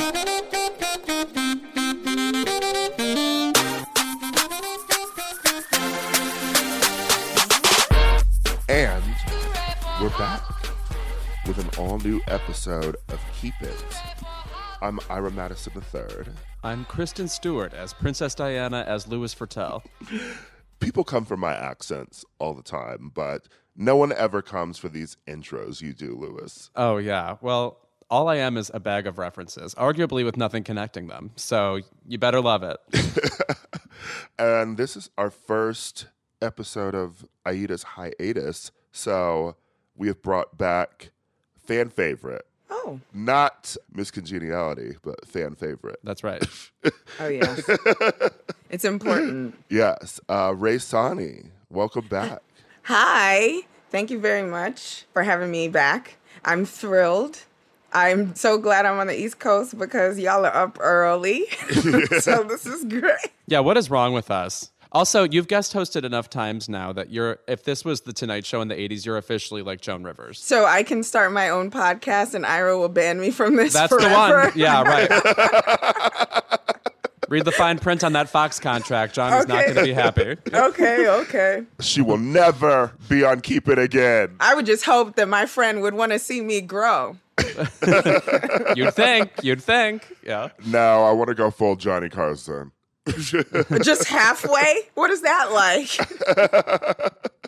And we're back with an all-new episode of Keep It. I'm Ira Madison III. I'm Kristen Stewart as Princess Diana as Louis Fertel. People come for my accents all the time, but no one ever comes for these intros you do, Louis. Oh, yeah. Well, all I am is a bag of references, arguably with nothing connecting them. So you better love it. And this is our first episode of Aida's hiatus, so we have brought back fan favorite. Oh. Not Miss Congeniality, but fan favorite. That's right. Oh, yes. It's important. Yes. Ray Sani, welcome back. Hi. Thank you very much for having me back. I'm thrilled. I'm so glad I'm on the East Coast because y'all are up early. So this is great. Yeah, what is wrong with us? Also, you've guest hosted enough times now that if this was the Tonight Show in the 80s, you're officially like Joan Rivers. So I can start my own podcast and Ira will ban me from this That's forever. the one. Yeah, right. Read the fine print on that Fox contract. John is not going to be happy. Okay. She will never be on Keep It again. I would just hope that my friend would want to see me grow. You'd think. Yeah. No, I want to go full Johnny Carson. Just halfway? What is that like?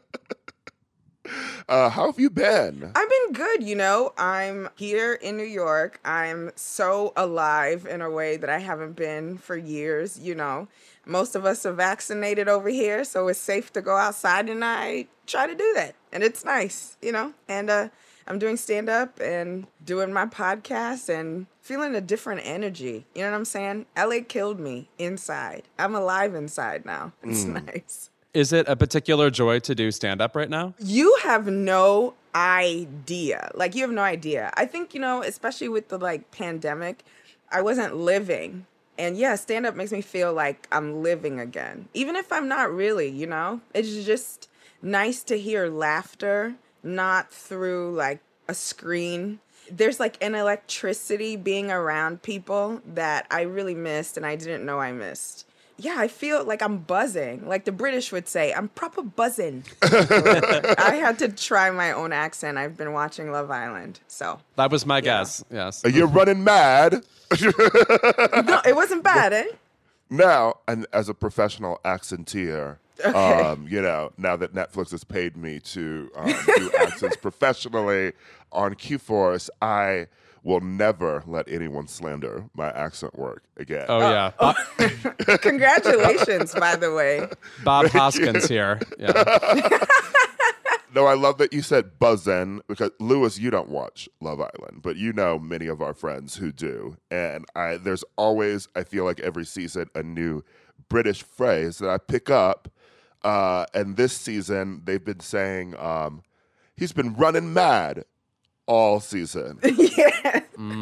How have you been? I've been good, I'm here in New York. I'm so alive in a way that I haven't been for years, Most of us are vaccinated over here, so it's safe to go outside, and I try to do that. And it's nice, And I'm doing stand-up and doing my podcast and feeling a different energy. You know what I'm saying? LA killed me inside. I'm alive inside now. It's nice. Is it a particular joy to do stand-up right now? You have no idea. You have no idea. I think, especially with the, pandemic, I wasn't living. And, yeah, stand-up makes me feel like I'm living again. Even if I'm not really, It's just nice to hear laughter, not through, a screen. There's, an electricity being around people that I really missed and I didn't know I missed. Yeah, I feel like I'm buzzing. Like the British would say, I'm proper buzzing. I had to try my own accent. I've been watching Love Island, so. That was my guess, yes. You're running mad. No, it wasn't bad, eh? Now, and as a professional accenteer, now that Netflix has paid me to do accents professionally on Q-Force, I will never let anyone slander my accent work again. Oh, yeah. Congratulations, by the way. Bob Hoskins here. Yeah. No, I love that you said buzzin', because, Louis, you don't watch Love Island, but you know many of our friends who do. And there's always, I feel like every season, a new British phrase that I pick up. And this season, they've been saying, he's been running mad all season. Yeah.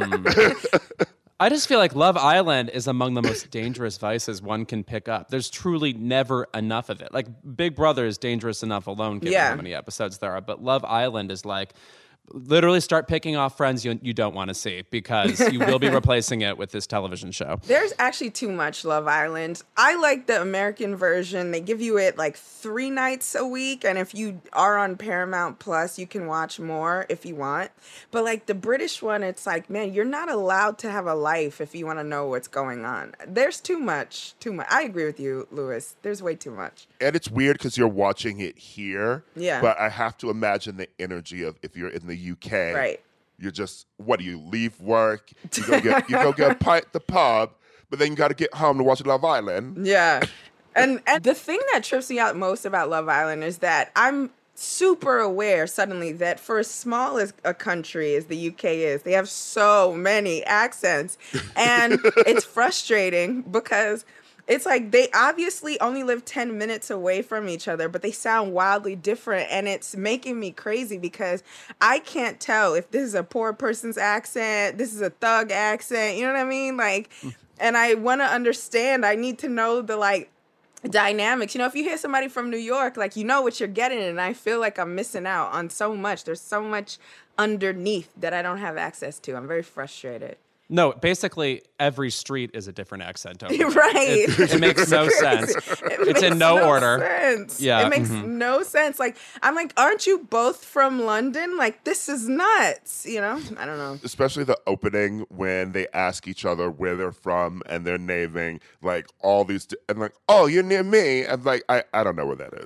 I just feel like Love Island is among the most dangerous vices one can pick up. There's truly never enough of it. Like, Big Brother is dangerous enough alone, given how many episodes there are. But Love Island is literally start picking off friends you don't want to see, because you will be replacing it with this television show. There's actually too much Love Island. I like the American version. They give you it 3 nights a week, and if you are on Paramount Plus, you can watch more if you want. But the British one, it's man, you're not allowed to have a life if you want to know what's going on. There's too much. I agree with you, Louis. There's way too much. And it's weird because you're watching it here. Yeah. But I have to imagine the energy of if you're in the UK. Right. You're just, what do you leave work? You go get a pint at the pub, but then you got to get home to watch Love Island. Yeah. And the thing that trips me out most about Love Island is that I'm super aware suddenly that for as small as a country as the UK is, they have so many accents. And it's frustrating because it's they obviously only live 10 minutes away from each other, but they sound wildly different. And it's making me crazy because I can't tell if this is a poor person's accent, this is a thug accent, you know what I mean? And I want to understand, I need to know the dynamics. If you hear somebody from New York, you know what you're getting, and I feel like I'm missing out on so much. There's so much underneath that I don't have access to. I'm very frustrated. No, basically every street is a different accent. Over there. Right. It makes no sense. It's in no order. Sense. Yeah. It makes no sense. Like, I'm like, aren't you both from London? Like, this is nuts. You know? I don't know. Especially the opening when they ask each other where they're from and they're naming like all these, and like, oh, you're near me. And like, I don't know where that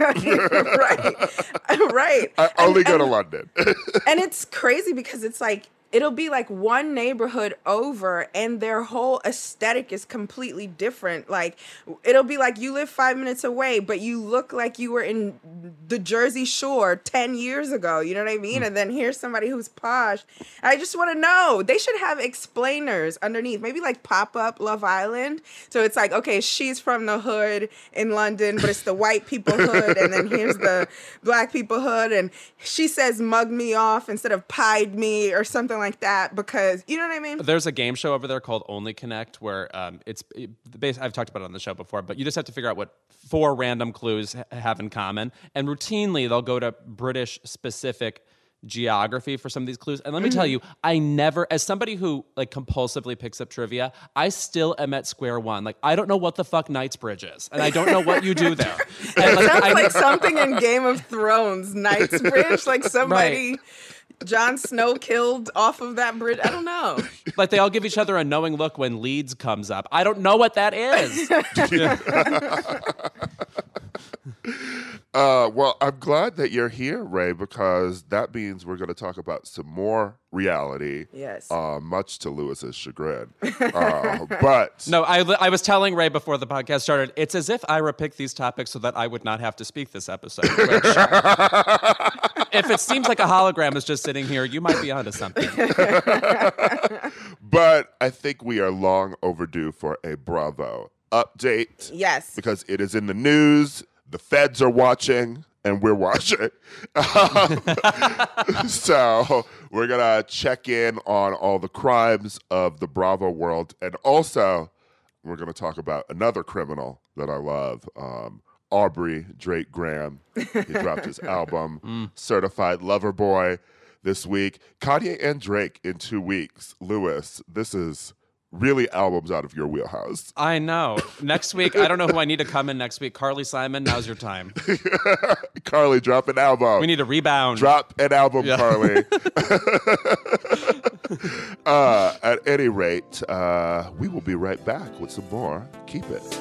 Right. Right. I only go to London. And it's crazy because it's like, it'll be like one neighborhood over and their whole aesthetic is completely different. Like, it'll be like you live 5 minutes away, but you look like you were in the Jersey Shore 10 years ago. You know what I mean? And then here's somebody who's posh. I just want to know. They should have explainers underneath. Maybe like pop up Love Island. So it's like, okay, she's from the hood in London, but it's the white people hood. And then here's the black people hood. And she says mug me off instead of pied me or something like that, because you know what I mean? There's a game show over there called Only Connect where I've talked about it on the show before, but you just have to figure out what 4 random clues have in common. And routinely they'll go to British specific geography for some of these clues. And let me tell you, I never, as somebody who like compulsively picks up trivia, I still am at square one. Like, I don't know what the fuck Knightsbridge is, and I don't know what you do there. And, It sounds like something in Game of Thrones, Knightsbridge, like somebody... Right. Jon Snow killed off of that bridge. I don't know. Like, they all give each other a knowing look when Leeds comes up. I don't know what that is. Well, I'm glad that you're here, Ray, because that means we're going to talk about some more reality. Yes. Much to Lewis's chagrin. But No, I was telling Ray before the podcast started, it's as if Ira picked these topics so that I would not have to speak this episode. Which, if it seems like a hologram is just sitting here, you might be onto something. But I think we are long overdue for a Bravo update. Yes. Because it is in the news. The feds are watching, and we're watching. So we're going to check in on all the crimes of the Bravo world. And also, we're going to talk about another criminal that I love, Aubrey Drake Graham. He dropped his album, Certified Lover Boy, this week. Kanye and Drake in 2 weeks. Lewis, this is... really albums out of your wheelhouse. I know. Next week, I don't know who I need to come in next week. Carly Simon, now's your time. Carly, drop an album. We need a rebound. Drop an album, yeah. Carly. At any rate, we will be right back with some more. Keep it.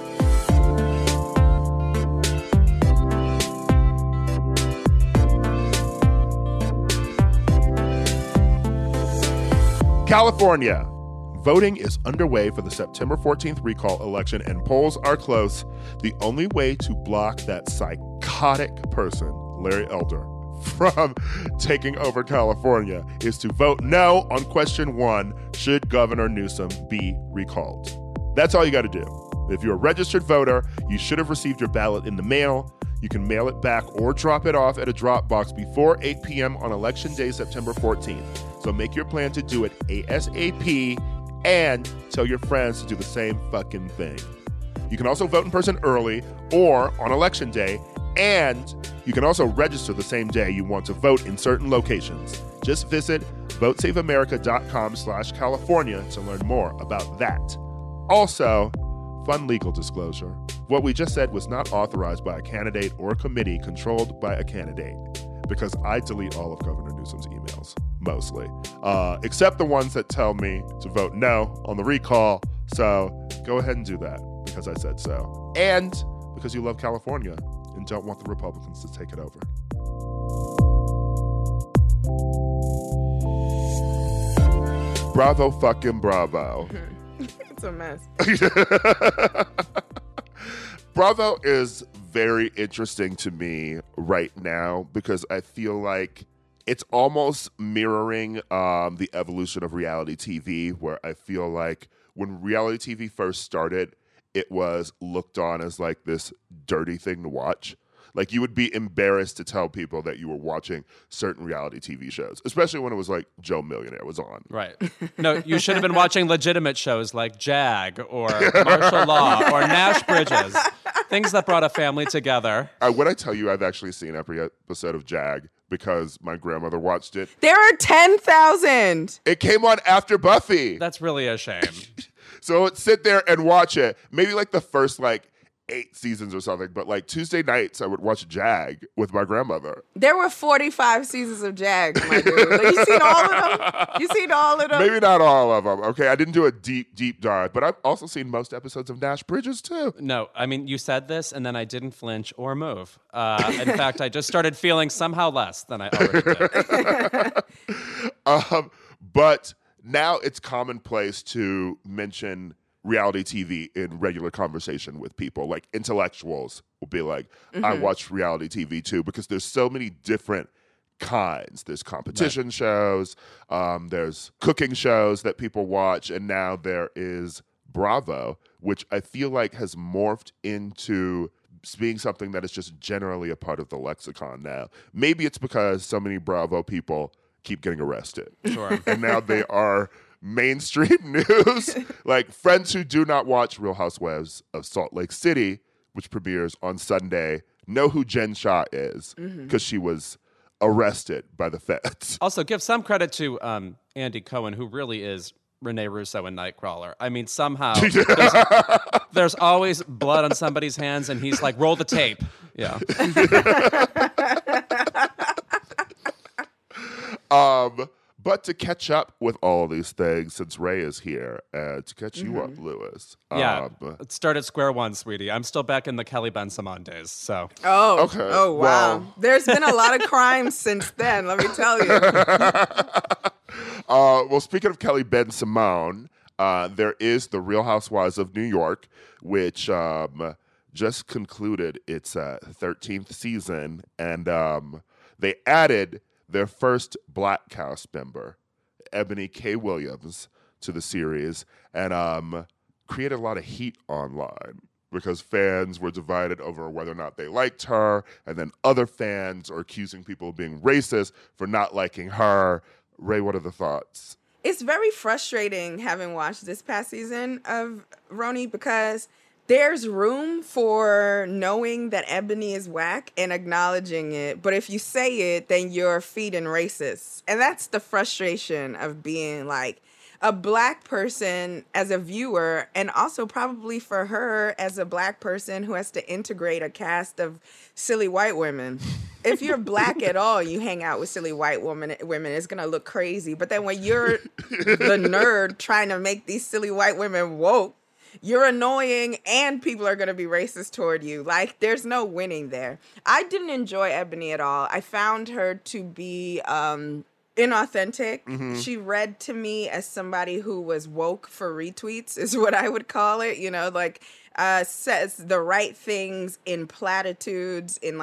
California. Voting is underway for the September 14th recall election, and polls are close. The only way to block that psychotic person, Larry Elder, from taking over California is to vote no on question 1, should Governor Newsom be recalled? That's all you got to do. If you're a registered voter, you should have received your ballot in the mail. You can mail it back or drop it off at a drop box before 8 p.m. on Election Day, September 14th. So make your plan to do it ASAP and tell your friends to do the same fucking thing. You can also vote in person early or on Election Day, and you can also register the same day you want to vote in certain locations. Just visit votesaveamerica.com/California to learn more about that. Also, fun legal disclosure. What we just said was not authorized by a candidate or a committee controlled by a candidate, because I delete all of Governor Newsom's emails, mostly, except the ones that tell me to vote no on the recall. So go ahead and do that, because I said so. And because you love California and don't want the Republicans to take it over. Bravo fucking bravo. It's a mess. Bravo is very interesting to me right now because I feel like it's almost mirroring the evolution of reality TV, where I feel like when reality TV first started, it was looked on as like this dirty thing to watch. Like, you would be embarrassed to tell people that you were watching certain reality TV shows, especially when it was like Joe Millionaire was on. Right. No, you should have been watching legitimate shows like JAG or Martial Law or Nash Bridges. Things that brought a family together. When I tell you I've actually seen every episode of Jag because my grandmother watched it. There are 10,000. It came on after Buffy. That's really a shame. So let's sit there and watch it. Maybe like the first 8 seasons or something, but Tuesday nights I would watch Jag with my grandmother. There were 45 seasons of Jag, my dude. You seen all of them? You seen all of them? Maybe not all of them. Okay, I didn't do a deep dive, but I've also seen most episodes of Nash Bridges too. No, I mean, you said this, and then I didn't flinch or move. In fact, I just started feeling somehow less than I already did. But now it's commonplace to mention reality TV in regular conversation with people. Like intellectuals will be like, I watch reality TV too, because there's so many different kinds. There's competition shows, there's cooking shows that people watch, and now there is Bravo, which I feel like has morphed into being something that is just generally a part of the lexicon now. Maybe it's because so many Bravo people keep getting arrested. Sure. And now they are mainstream news. Like friends who do not watch Real Housewives of Salt Lake City, which premieres on Sunday, know who Jen Shah is because she was arrested by the feds. Also, give some credit to Andy Cohen, who really is Rene Russo in Nightcrawler. I mean, somehow there's always blood on somebody's hands, and he's like, roll the tape. Yeah. But to catch up with all these things, since Ray is here, to catch you up, Lewis. Let's start at square one, sweetie. I'm still back in the Kelly Ben Simone days, so. Oh, okay. Oh, wow. Well. There's been a lot of crimes since then, let me tell you. Well, speaking of Kelly Ben Simone, there is The Real Housewives of New York, which just concluded its 13th season, and they added their first Black cast member, Ebony K. Williams, to the series, and created a lot of heat online because fans were divided over whether or not they liked her, and then other fans are accusing people of being racist for not liking her. Ray, what are the thoughts? It's very frustrating having watched this past season of Roni because there's room for knowing that Ebony is whack and acknowledging it. But if you say it, then you're feeding racists. And that's the frustration of being like a Black person as a viewer, and also probably for her as a Black person who has to integrate a cast of silly white women. If you're Black at all, you hang out with silly white women, it's going to look crazy. But then when you're the nerd trying to make these silly white women woke, you're annoying and people are going to be racist toward you. Like, there's no winning there. I didn't enjoy Ebony at all. I found her to be inauthentic. Mm-hmm. She read to me as somebody who was woke for retweets, is what I would call it. You know, like, says the right things in platitudes, in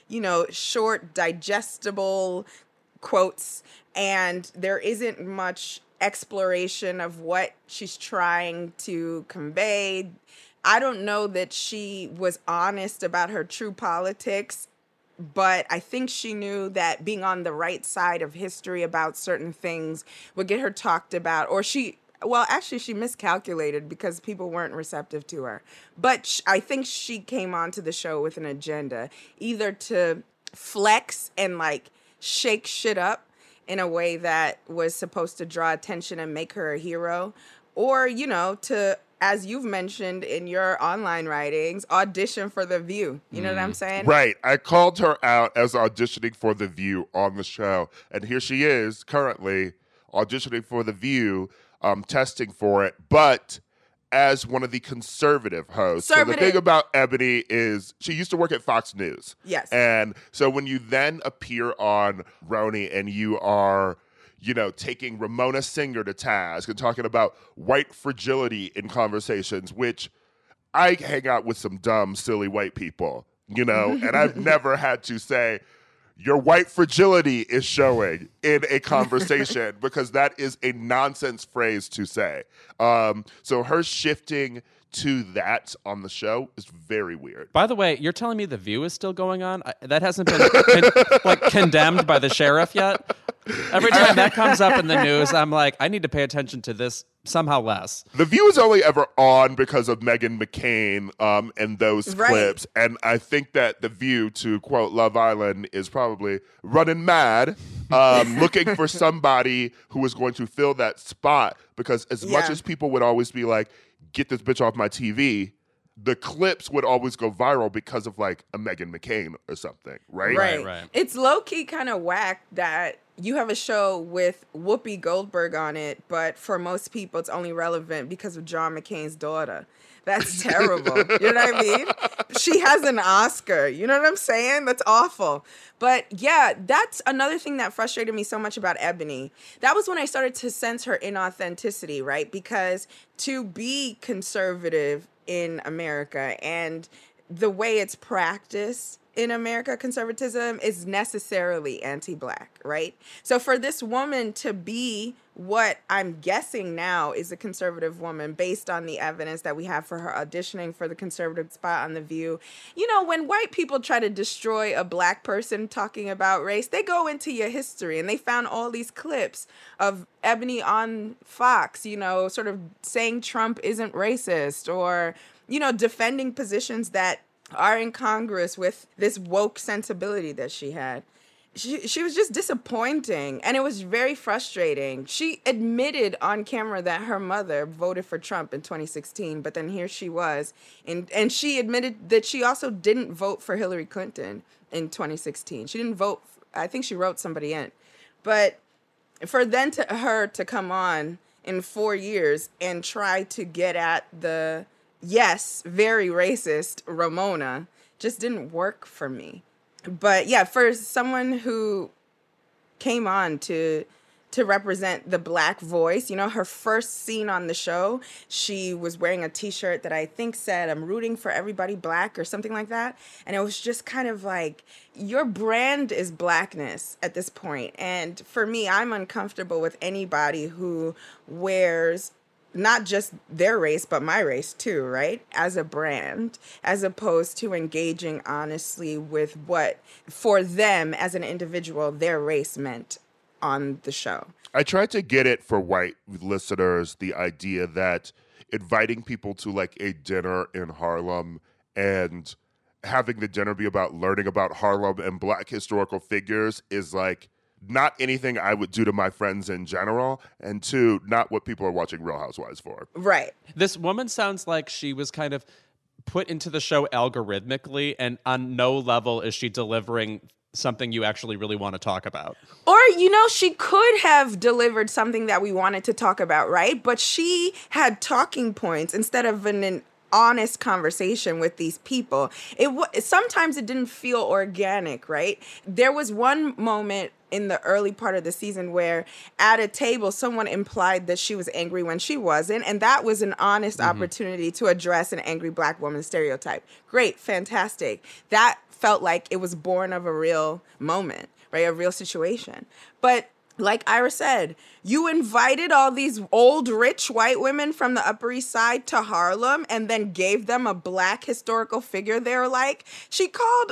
short, digestible quotes. And there isn't much exploration of what she's trying to convey. I don't know that she was honest about her true politics, but I think she knew that being on the right side of history about certain things would get her talked about, or she miscalculated because people weren't receptive to her. But I think she came onto the show with an agenda, either to flex and shake shit up in a way that was supposed to draw attention and make her a hero, or, to, as you've mentioned in your online writings, audition for The View. You know what I'm saying? Right. I called her out as auditioning for The View on the show, and here she is currently auditioning for The View, testing for it, but as one of the conservative hosts. So the thing about Ebony is she used to work at Fox News. Yes. And so when you then appear on Roni and you are, taking Ramona Singer to task and talking about white fragility in conversations, which I hang out with some dumb, silly white people, and I've never had to say, your white fragility is showing in a conversation because that is a nonsense phrase to say. So her shifting to that on the show is very weird. By the way, you're telling me The View is still going on? That hasn't been condemned by the sheriff yet? Every time that comes up in the news, I'm like, I need to pay attention to this somehow less. The View is only ever on because of Meghan McCain and those clips. And I think that The View, to quote Love Island, is probably running mad, looking for somebody who is going to fill that spot. Because as much as people would always be like, get this bitch off my TV, the clips would always go viral because of like a Meghan McCain or something, right? Right. It's low-key kind of whack that you have a show with Whoopi Goldberg on it, but for most people it's only relevant because of John McCain's daughter. That's terrible. You know what I mean? She has an Oscar. You know what I'm saying? That's awful. But yeah, that's another thing that frustrated me so much about Ebony. That was when I started to sense her inauthenticity, right? Because to be conservative in America and the way it's practiced in America, conservatism is necessarily anti-Black, right? So for this woman to be what I'm guessing now is a conservative woman based on the evidence that we have for her auditioning for the conservative spot on The View. You know, when white people try to destroy a Black person talking about race, they go into your history and they found all these clips of Ebony on Fox, you know, sort of saying Trump isn't racist or, you know, defending positions that are in Congress with this woke sensibility that she had. She was just disappointing, and it was very frustrating. She admitted on camera that her mother voted for Trump in 2016, but then here she was, and she admitted that she also didn't vote for Hillary Clinton in 2016. She didn't vote. I think she wrote somebody in. But for her to come on in 4 years and try to get at the, yes, very racist Ramona just didn't work for me. But yeah, for someone who came on to represent the Black voice, you know, her first scene on the show, she was wearing a t-shirt that I think said, "I'm rooting for everybody Black," or something like that. And it was just kind of like, your brand is Blackness at this point. And for me, I'm uncomfortable with anybody who wears not just their race, but my race too, right? As a brand, as opposed to engaging honestly with what, for them as an individual, their race meant on the show. I tried to get it for white listeners, the idea that inviting people to like a dinner in Harlem and having the dinner be about learning about Harlem and Black historical figures is like not anything I would do to my friends in general, and two, not what people are watching Real Housewives for. Right. This woman sounds like she was kind of put into the show algorithmically, and on no level is she delivering something you actually really want to talk about. Or, you know, she could have delivered something that we wanted to talk about, right? But she had talking points instead of an honest conversation with these people. Sometimes it didn't feel organic, right? There was one moment in the early part of the season where at a table someone implied that she was angry when she wasn't, and that was an honest opportunity to address an angry Black woman stereotype. Great, fantastic. That felt like it was born of a real moment, right? A real situation. But like Ira said, you invited all these old, rich white women from the Upper East Side to Harlem and then gave them a Black historical figure they're like. Did she call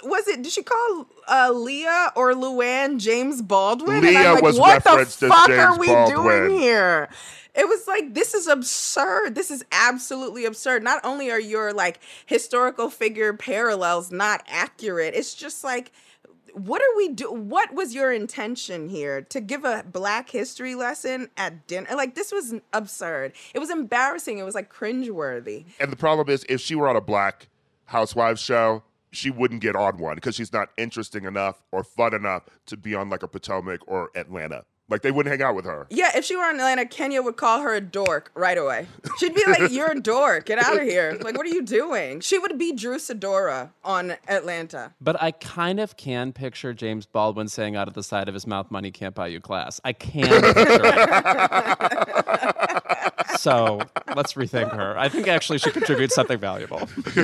Leah or Luann James Baldwin? Leah and I'm like, was what the referenced as fuck James are we Baldwin. doing here? It was like, this is absurd. This is absolutely absurd. Not only are your like historical figure parallels not accurate, it's just like, what are we what was your intention here? To give a Black history lesson at dinner? Like, this was absurd. It was embarrassing. It was like cringeworthy. And the problem is, if she were on a Black Housewives show, she wouldn't get on one because she's not interesting enough or fun enough to be on like a Potomac or Atlanta. Like, they wouldn't hang out with her. Yeah, if she were in Atlanta, Kenya would call her a dork right away. She'd be like, you're a dork. Get out of here. Like, what are you doing? She would be Drew Sidora on Atlanta. But I kind of can picture James Baldwin saying out of the side of his mouth, "Money can't buy you class." I can picture it. So let's rethink her. I think actually she contributes something valuable.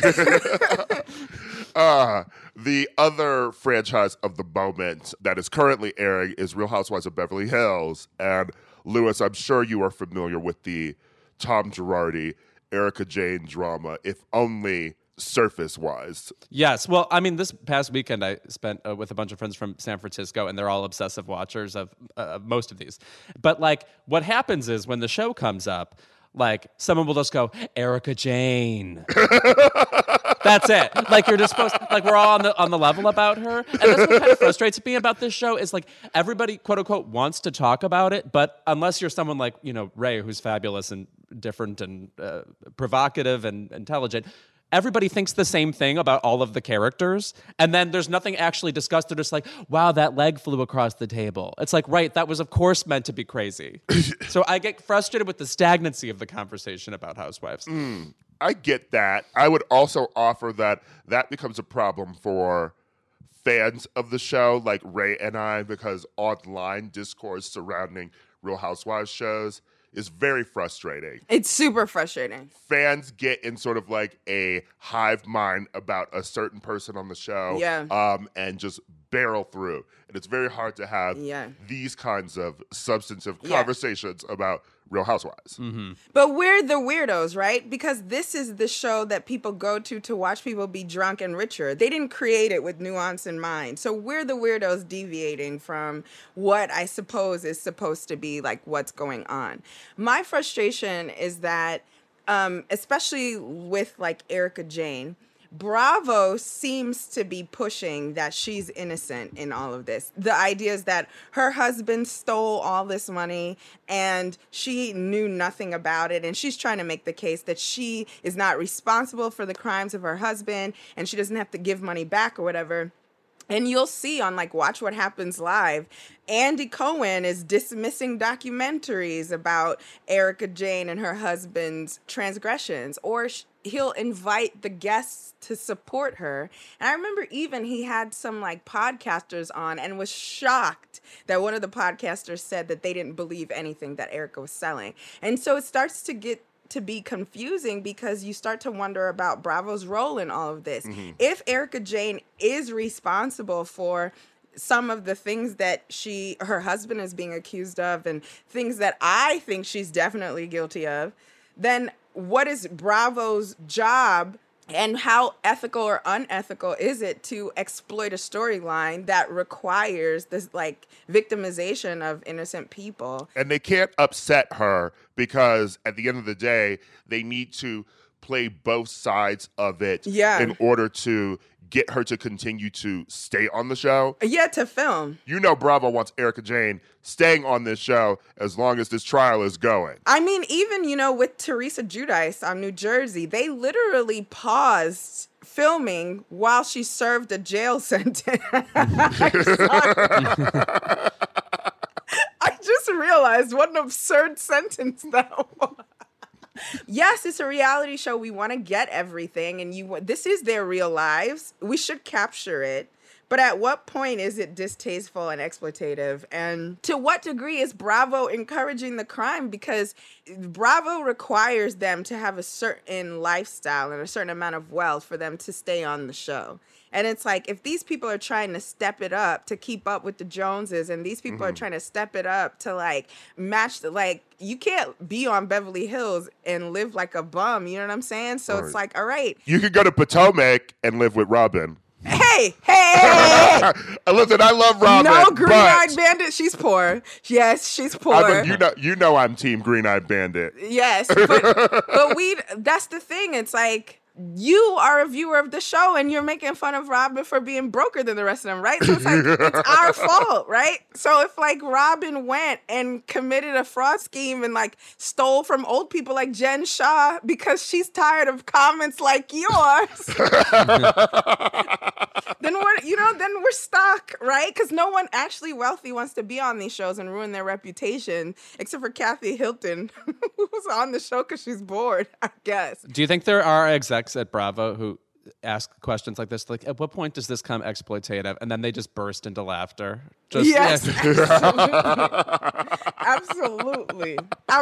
The other franchise of the moment that is currently airing is Real Housewives of Beverly Hills. And Lewis, I'm sure you are familiar with the Tom Girardi, Erika Jayne drama, if only surface-wise. Yes. Well, I mean, this past weekend I spent with a bunch of friends from San Francisco, and they're all obsessive watchers of most of these. But like, what happens is when the show comes up, Like, someone will just go, Erika Jayne. That's it. Like, you're just supposed to, like, we're all on the level about her. And that's what kind of frustrates me about this show is, like, everybody, quote unquote, wants to talk about it, but unless you're someone like, you know, Ray, who's fabulous and different and provocative and intelligent, everybody thinks the same thing about all of the characters, and then there's nothing actually discussed. They're just like, wow, that leg flew across the table. It's like, right, that was of course meant to be crazy. So I get frustrated with the stagnancy of the conversation about Housewives. I get that. I would also offer that becomes a problem for fans of the show like Ray and I, because online discourse surrounding Real Housewives shows is very frustrating. It's super frustrating. Fans get in sort of like a hive mind about a certain person on the show, and just barrel through. And it's very hard to have these kinds of substantive conversations about Real Housewives. Mm-hmm. But we're the weirdos, right? Because this is the show that people go to watch people be drunk and richer. They didn't create it with nuance in mind. So we're the weirdos deviating from what I suppose is supposed to be like what's going on. My frustration is that, especially with like Erika Jayne, Bravo seems to be pushing that she's innocent in all of this. The idea is that her husband stole all this money and she knew nothing about it. And she's trying to make the case that she is not responsible for the crimes of her husband and she doesn't have to give money back or whatever. And you'll see on like Watch What Happens Live, Andy Cohen is dismissing documentaries about Erika Jayne and her husband's transgressions, or he'll invite the guests to support her. And I remember even he had some like podcasters on and was shocked that one of the podcasters said that they didn't believe anything that Erika was selling. And so it starts to get to be confusing because you start to wonder about Bravo's role in all of this. Mm-hmm. If Erika Jayne is responsible for some of the things that her husband is being accused of and things that I think she's definitely guilty of, then what is Bravo's job and how ethical or unethical is it to exploit a storyline that requires this like victimization of innocent people? And they can't upset her because at the end of the day, they need to play both sides of it in order to get her to continue to stay on the show. Yeah, to film. You know Bravo wants Erika Jayne staying on this show as long as this trial is going. I mean, even, you know, with Teresa Giudice on New Jersey, they literally paused filming while she served a jail sentence. I just realized what an absurd sentence that was. Yes, it's a reality show. We want to get everything, and this is their real lives. We should capture it. But at what point is it distasteful and exploitative? And to what degree is Bravo encouraging the crime? Because Bravo requires them to have a certain lifestyle and a certain amount of wealth for them to stay on the show. And it's like, if these people are trying to step it up to keep up with the Joneses, and these people are trying to step it up to like match you can't be on Beverly Hills and live like a bum. You know what I'm saying? So it's like, all right. You could go to Potomac and live with Robin. Hey. Listen, I love Robin. No, Green-Eyed Bandit. She's poor. Yes, she's poor. You know I'm team Green-Eyed Bandit. Yes, but that's the thing. It's like, you are a viewer of the show and you're making fun of Robin for being broker than the rest of them, right? So it's like, it's our fault, right? So if like Robin went and committed a fraud scheme and like stole from old people like Jen Shah because she's tired of comments like yours, then we're stuck, right? Because no one actually wealthy wants to be on these shows and ruin their reputation, except for Kathy Hilton, who's on the show because she's bored, I guess. Do you think there are execs at Bravo who ask questions like this, like, at what point does this become exploitative? And then they just burst into laughter. Yes. Absolutely.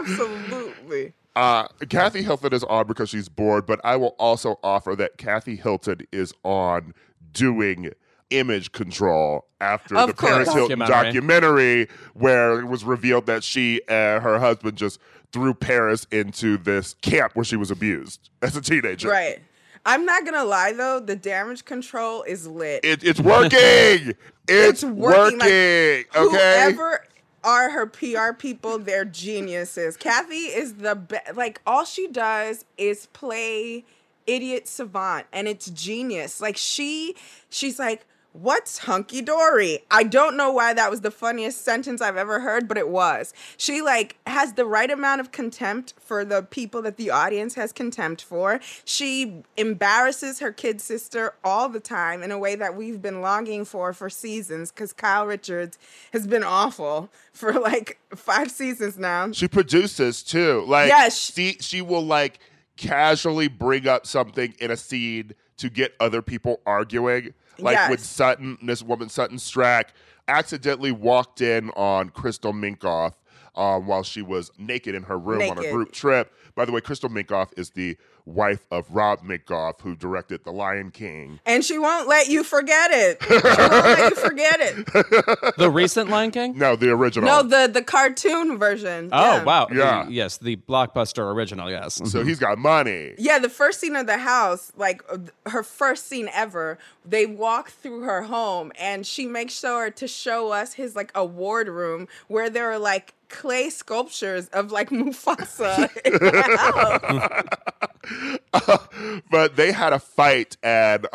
Kathy Hilton is on because she's bored, but I will also offer that Kathy Hilton is on doing image control after the Paris Hilton documentary, where it was revealed that she and her husband just threw Paris into this camp where she was abused as a teenager. Right. I'm not going to lie, though. The damage control is lit. It's working. It's working. Like, okay? are her PR people. They're geniuses. Kathy is the best. Like, all she does is play idiot savant, and it's genius. Like, she's like, what's hunky-dory? I don't know why that was the funniest sentence I've ever heard, but it was. She, like, has the right amount of contempt for the people that the audience has contempt for. She embarrasses her kid sister all the time in a way that we've been longing for seasons, because Kyle Richards has been awful for, like, 5 seasons now. She produces, too. Like, she will, like, casually bring up something in a scene to get other people arguing. Like with Sutton, this woman, Sutton Strack, accidentally walked in on Crystal Minkoff while she was naked in her room on a group trip. By the way, Crystal Minkoff is the wife of Rob Minkoff, who directed The Lion King. And she won't let you forget it. She won't let you forget it. The recent Lion King? No, the original. No, the cartoon version. Oh, wow. Yeah. Yes, the blockbuster original, yes. So he's got money. Yeah, the first scene of the house, like her first scene ever, they walk through her home and she makes sure to show us his like award room where there are like clay sculptures of like Mufasa in the house. But they had a fight, and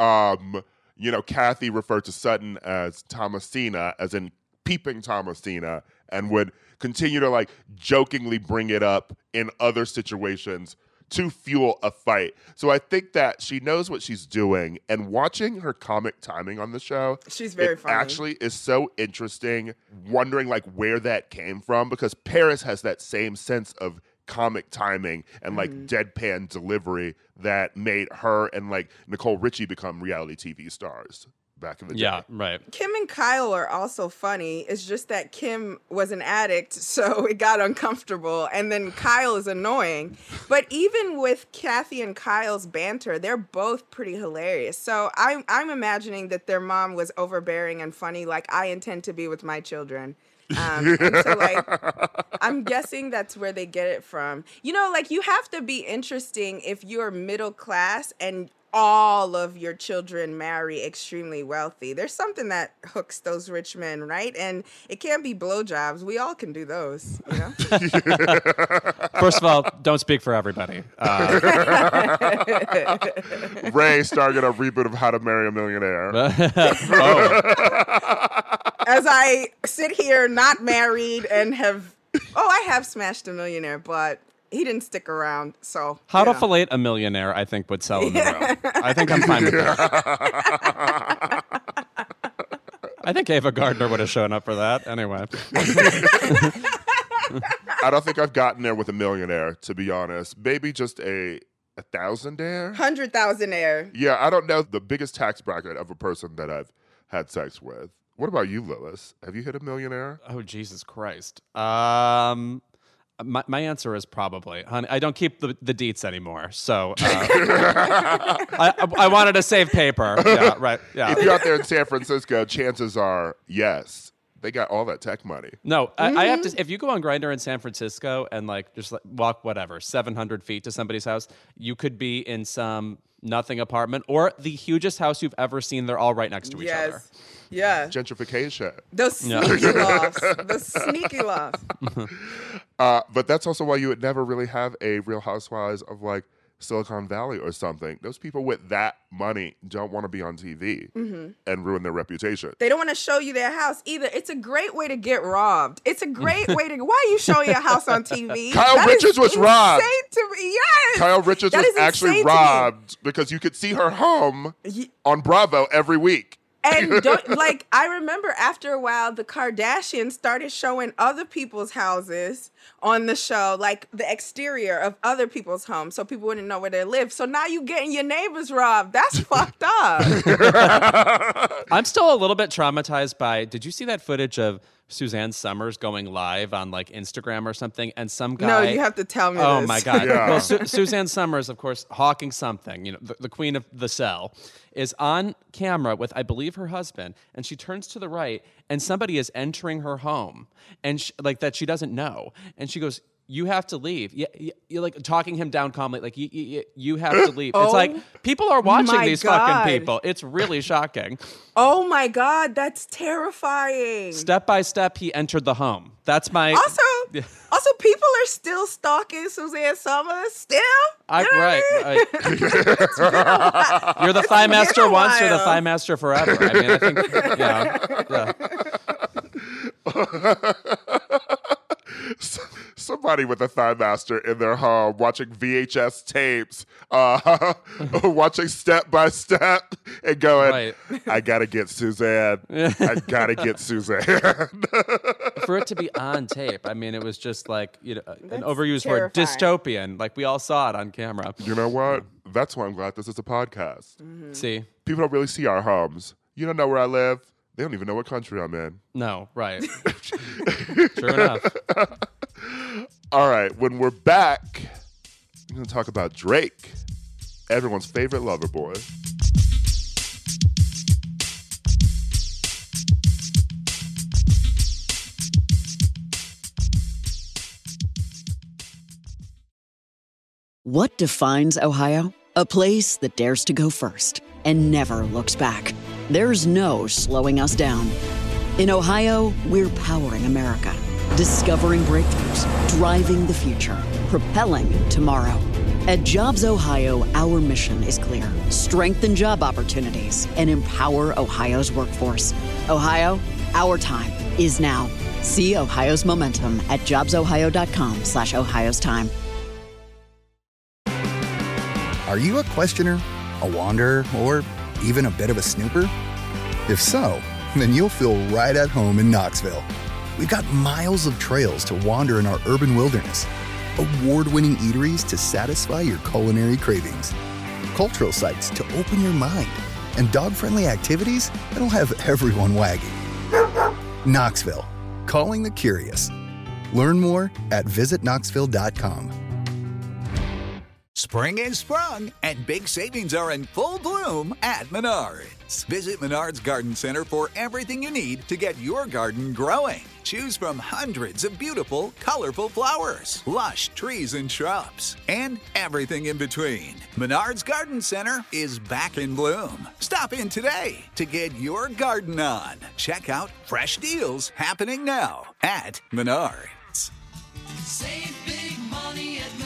Kathy referred to Sutton as Thomasina, as in peeping Thomasina, and would continue to like jokingly bring it up in other situations to fuel a fight. So I think that she knows what she's doing, and watching her comic timing on the show, she's very funny. Actually is so interesting, wondering like where that came from, because Paris has that same sense of comic timing and like deadpan delivery that made her and like Nicole Richie become reality TV stars back in the day. Yeah, right. Kim and Kyle are also funny. It's just that Kim was an addict, so it got uncomfortable. And then Kyle is annoying. But even with Kathy and Kyle's banter, they're both pretty hilarious. So I'm imagining that their mom was overbearing and funny, like I intend to be with my children. And so, like, I'm guessing that's where they get it from. You know, like, you have to be interesting if you're middle class and all of your children marry extremely wealthy. There's something that hooks those rich men, right? And it can't be blowjobs. We all can do those, you know? First of all, don't speak for everybody. Ray started a reboot of How to Marry a Millionaire. As I sit here not married and I have smashed a millionaire, but he didn't stick around, so. How to Fillet a Millionaire, I think, would sell in the room. I think I'm fine with that. I think Ava Gardner would have shown up for that. Anyway. I don't think I've gotten there with a millionaire, to be honest. Maybe just a thousandaire? 100,000aire. Yeah, I don't know the biggest tax bracket of a person that I've had sex with. What about you, Lilith? Have you hit a millionaire? Oh, Jesus Christ. My answer is probably. Honey, I don't keep the deets anymore, so I wanted to save paper. Yeah, right. Yeah. If you're out there in San Francisco, chances are, yes, they got all that tech money. No, I have to. If you go on Grindr in San Francisco and like just like walk 700 feet to somebody's house, you could be in some nothing apartment or the hugest house you've ever seen. They're all right next to each other. Yeah. Gentrification. Those sneaky lofts. Those sneaky lofts. But that's also why you would never really have a Real Housewives of like Silicon Valley or something. Those people with that money don't want to be on TV and ruin their reputation. They don't want to show you their house either. It's a great way to get robbed. It's a great way to. Why are you showing your house on TV? Kyle Richards was robbed. To me. Yes. Kyle Richards was actually robbed because you could see her home on Bravo every week. And I remember after a while, the Kardashians started showing other people's houses on the show, like the exterior of other people's homes, so people wouldn't know where they live. So now you getting your neighbors robbed. That's fucked up. I'm still a little bit traumatized by, did you see that footage of Suzanne Summers going live on like Instagram or something, and some guy. No, you have to tell me. Oh this. my God! Yeah. Well, Suzanne Summers, of course, hawking something. You know, the queen of the cell, is on camera with, I believe, her husband, and she turns to the right, and somebody is entering her home, and like that she doesn't know, and she goes, you have to leave. You're like talking him down calmly. Like, you have to leave. It's like, people are watching these fucking people. It's really shocking. Oh my God, that's terrifying. Step by step, he entered the home. That's my... Also, people are still stalking Suzanne Somers. Still? Right. You're the Thigh Master once, you're the Thigh Master forever. I mean, I think, Somebody with a Thigh Master in their home watching VHS tapes, watching Step by Step and going, I gotta get Suzanne. I gotta get Suzanne. For it to be on tape, I mean, it was just like, an overused terrifying word, dystopian. Like, we all saw it on camera. You know what? That's why I'm glad this is a podcast. Mm-hmm. See? People don't really see our homes. You don't know where I live. They don't even know what country I'm in. No, right. True enough. All right, when we're back, we're going to talk about Drake, everyone's favorite lover boy. What defines Ohio? A place that dares to go first and never looks back. There's no slowing us down. In Ohio, we're powering America, discovering breakthroughs, driving the future, propelling tomorrow. At Jobs Ohio, our mission is clear: strengthen job opportunities and empower Ohio's workforce. Ohio, our time is now. See Ohio's momentum at jobsohio.com/Ohio's time. Are you a questioner, a wanderer, or even a bit of a snooper? If so, then you'll feel right at home in Knoxville. We've got miles of trails to wander in our urban wilderness, award-winning eateries to satisfy your culinary cravings, cultural sites to open your mind, and dog-friendly activities that'll have everyone wagging. Knoxville, calling the curious. Learn more at visitknoxville.com. Spring is sprung, and big savings are in full bloom at Menards. Visit Menards Garden Center for everything you need to get your garden growing. Choose from hundreds of beautiful, colorful flowers, lush trees and shrubs, and everything in between. Menards Garden Center is back in bloom. Stop in today to get your garden on. Check out fresh deals happening now at Menards. Save big money at Menards.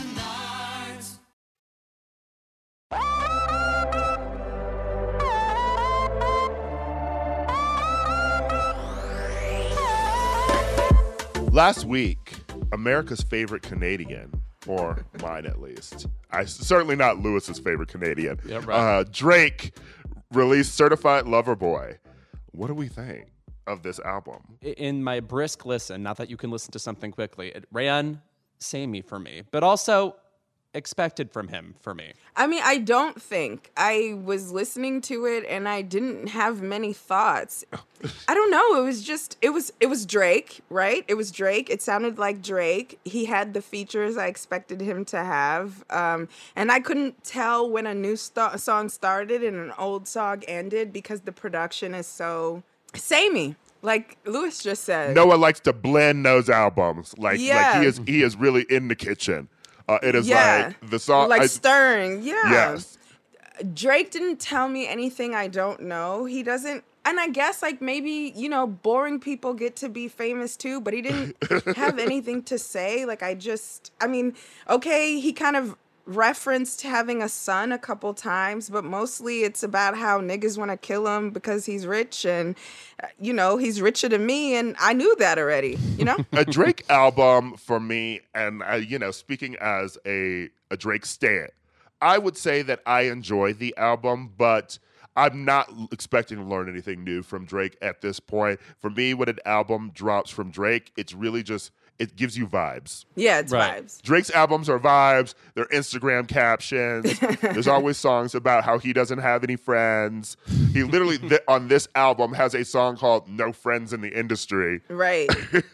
Last week, America's favorite Canadian, or mine at least, certainly not Lewis's favorite Canadian, Drake released Certified Lover Boy. What do we think of this album? In my brisk listen, not that you can listen to something quickly, it ran samey for me, but also expected from him for me. I mean, I don't think. I was listening to it and I didn't have many thoughts. I don't know. It was just, it was Drake, right? It was Drake. It sounded like Drake. He had the features I expected him to have. And I couldn't tell when a new song started and an old song ended because the production is so samey. Like Lewis just said. Noah likes to blend those albums. Like he is really in the kitchen. It is like the song, like stirring. Yeah. Yes. Drake didn't tell me anything I don't know. He doesn't, and I guess like maybe boring people get to be famous too. But he didn't have anything to say. Like I mean, okay, he kind of referenced having a son a couple times, but mostly it's about how niggas want to kill him because he's rich and, he's richer than me. And I knew that already, A Drake album for me, and, speaking as a Drake stan, I would say that I enjoy the album, but I'm not expecting to learn anything new from Drake at this point. For me, when an album drops from Drake, it's really just, it gives you vibes. Yeah, it's vibes. Drake's albums are vibes. They're Instagram captions. There's always songs about how he doesn't have any friends. He literally, on this album, has a song called No Friends in the Industry. Right.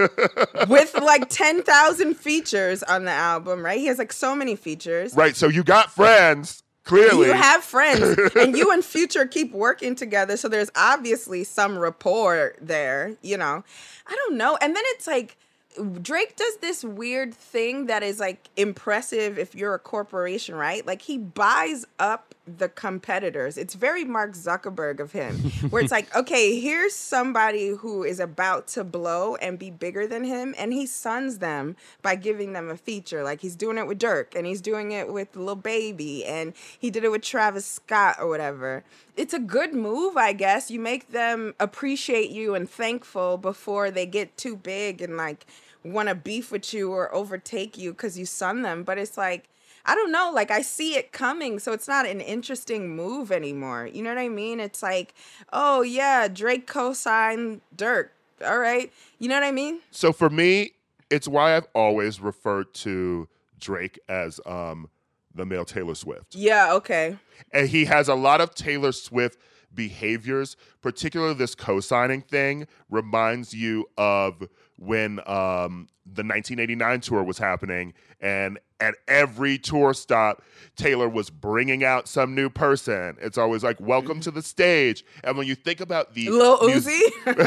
With like 10,000 features on the album, right? He has like so many features. Right, so you got friends. Clearly. You have friends, and you and Future keep working together, so there's obviously some rapport there, I don't know. And then it's like, Drake does this weird thing that is like impressive if you're a corporation, right? Like he buys up the competitors. It's very Mark Zuckerberg of him, where it's like, okay, here's somebody who is about to blow and be bigger than him, and he suns them by giving them a feature. Like he's doing it with Dirk, and he's doing it with Lil Baby, and he did it with Travis Scott or whatever. It's a good move, I guess. You make them appreciate you and thankful before they get too big and like want to beef with you or overtake you because you sun them. But it's like, I don't know, like I see it coming, so it's not an interesting move anymore. You know what I mean? It's like, oh yeah, Drake co-signed Dirk. All right. You know what I mean? So for me, it's why I've always referred to Drake as the male Taylor Swift. Yeah, okay. And he has a lot of Taylor Swift behaviors, particularly this co-signing thing reminds you of when the 1989 tour was happening, and at every tour stop, Taylor was bringing out some new person. It's always like, welcome to the stage. And when you think about the Lil Uzi?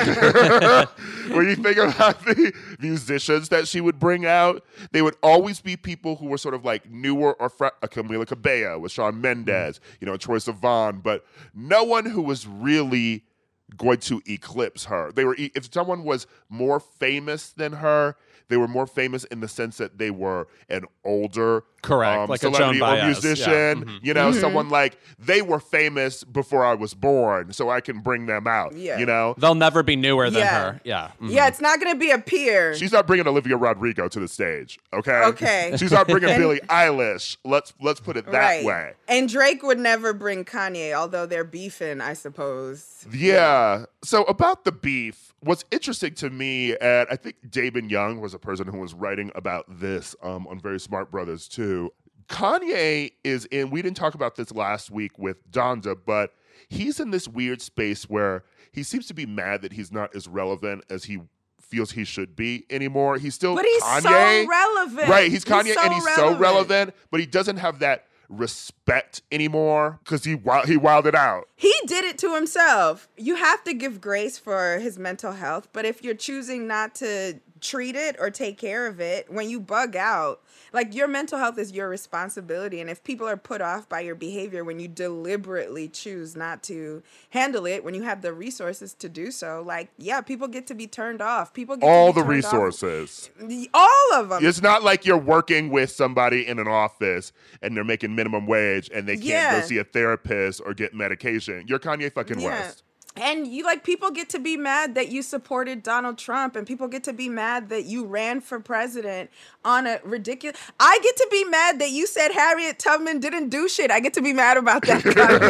when you think about the musicians that she would bring out, they would always be people who were sort of like newer or Camila Cabello with Shawn Mendes, Troye Sivan, but no one who was really going to eclipse her. They were, if someone was more famous than her, they were more famous in the sense that they were an older like celebrity a Joan or Baez. musician. Yeah. Someone like, they were famous before I was born, so I can bring them out. Yeah. They'll never be newer than her. Yeah. Yeah, it's not going to be a peer. She's not bringing Olivia Rodrigo to the stage, okay? Okay. She's not bringing Billie Eilish. Let's put it that way. And Drake would never bring Kanye, although they're beefing, I suppose. Yeah. So about the beef, what's interesting to me, and I think Damon Young was a person who was writing about this on Very Smart Brothers too. Kanye is in, we didn't talk about this last week with Donda, but he's in this weird space where he seems to be mad that he's not as relevant as he feels he should be anymore. He's still But he's Kanye. so relevant. Right, he's Kanye and he's so relevant. relevant, but he doesn't have that respect anymore because he wilded out. He did it to himself. You have to give grace for his mental health, but if you're choosing not to treat it or take care of it, when you bug out, like your mental health is your responsibility. And if people are put off by your behavior when you deliberately choose not to handle it, when you have the resources to do so, like, yeah, people get to be turned off. People get all to be the turned resources. Off. All of them. It's not like you're working with somebody in an office and they're making minimum wage and they can't go see a therapist or get medication. You're Kanye fucking West. And people get to be mad that you supported Donald Trump, and people get to be mad that you ran for president on a ridiculous. I get to be mad that you said Harriet Tubman didn't do shit. I get to be mad about that,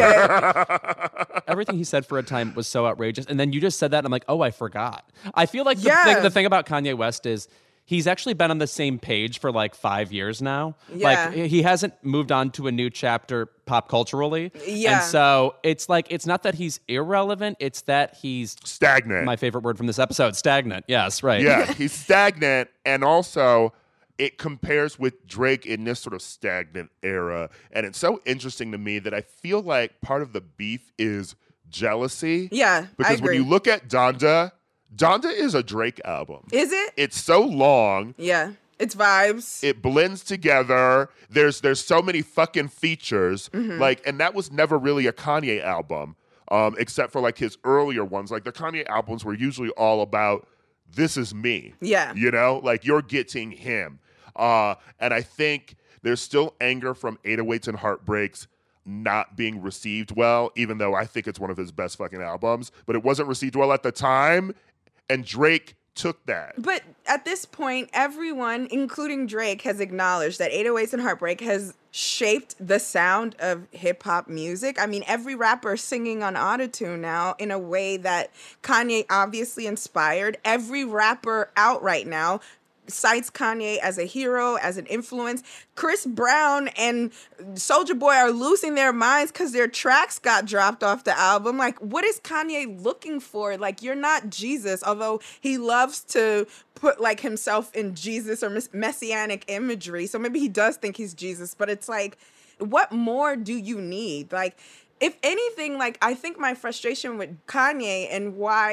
Kanye. Everything he said for a time was so outrageous, and then you just said that, and I'm like, oh, I forgot. I feel like the thing about Kanye West is he's actually been on the same page for like 5 years now. Yeah. Like he hasn't moved on to a new chapter pop culturally. Yeah. And so it's like, it's not that he's irrelevant, it's that he's stagnant. My favorite word from this episode, stagnant. Yes, right. Yeah, he's stagnant, and also it compares with Drake in this sort of stagnant era. And it's so interesting to me that I feel like part of the beef is jealousy. Yeah, because I agree. when you look at Donda is a Drake album. Is it? It's so long. Yeah. It's vibes. It blends together. There's so many fucking features. Like, and that was never really a Kanye album, except for like his earlier ones. Like the Kanye albums were usually all about, this is me. Yeah. Like you're getting him. And I think there's still anger from 808s and Heartbreaks not being received well, even though I think it's one of his best fucking albums, but it wasn't received well at the time. And Drake took that. But at this point, everyone, including Drake, has acknowledged that 808s and Heartbreak has shaped the sound of hip-hop music. I mean, every rapper singing on autotune now in a way that Kanye obviously inspired. Every rapper out right now cites Kanye as a hero, as an influence. Chris Brown and Soulja Boy are losing their minds because their tracks got dropped off the album. Like, what is Kanye looking for? Like, you're not Jesus, although he loves to put like himself in Jesus or messianic imagery. So maybe he does think he's Jesus, but it's like, what more do you need? Like, if anything, like, I think my frustration with Kanye and why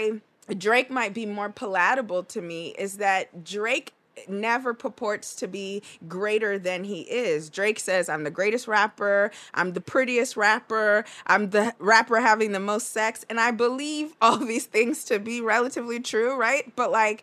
Drake might be more palatable to me is that Drake never purports to be greater than he is. Drake says, I'm the greatest rapper, I'm the prettiest rapper, I'm the rapper having the most sex, and I believe all these things to be relatively true, right? But like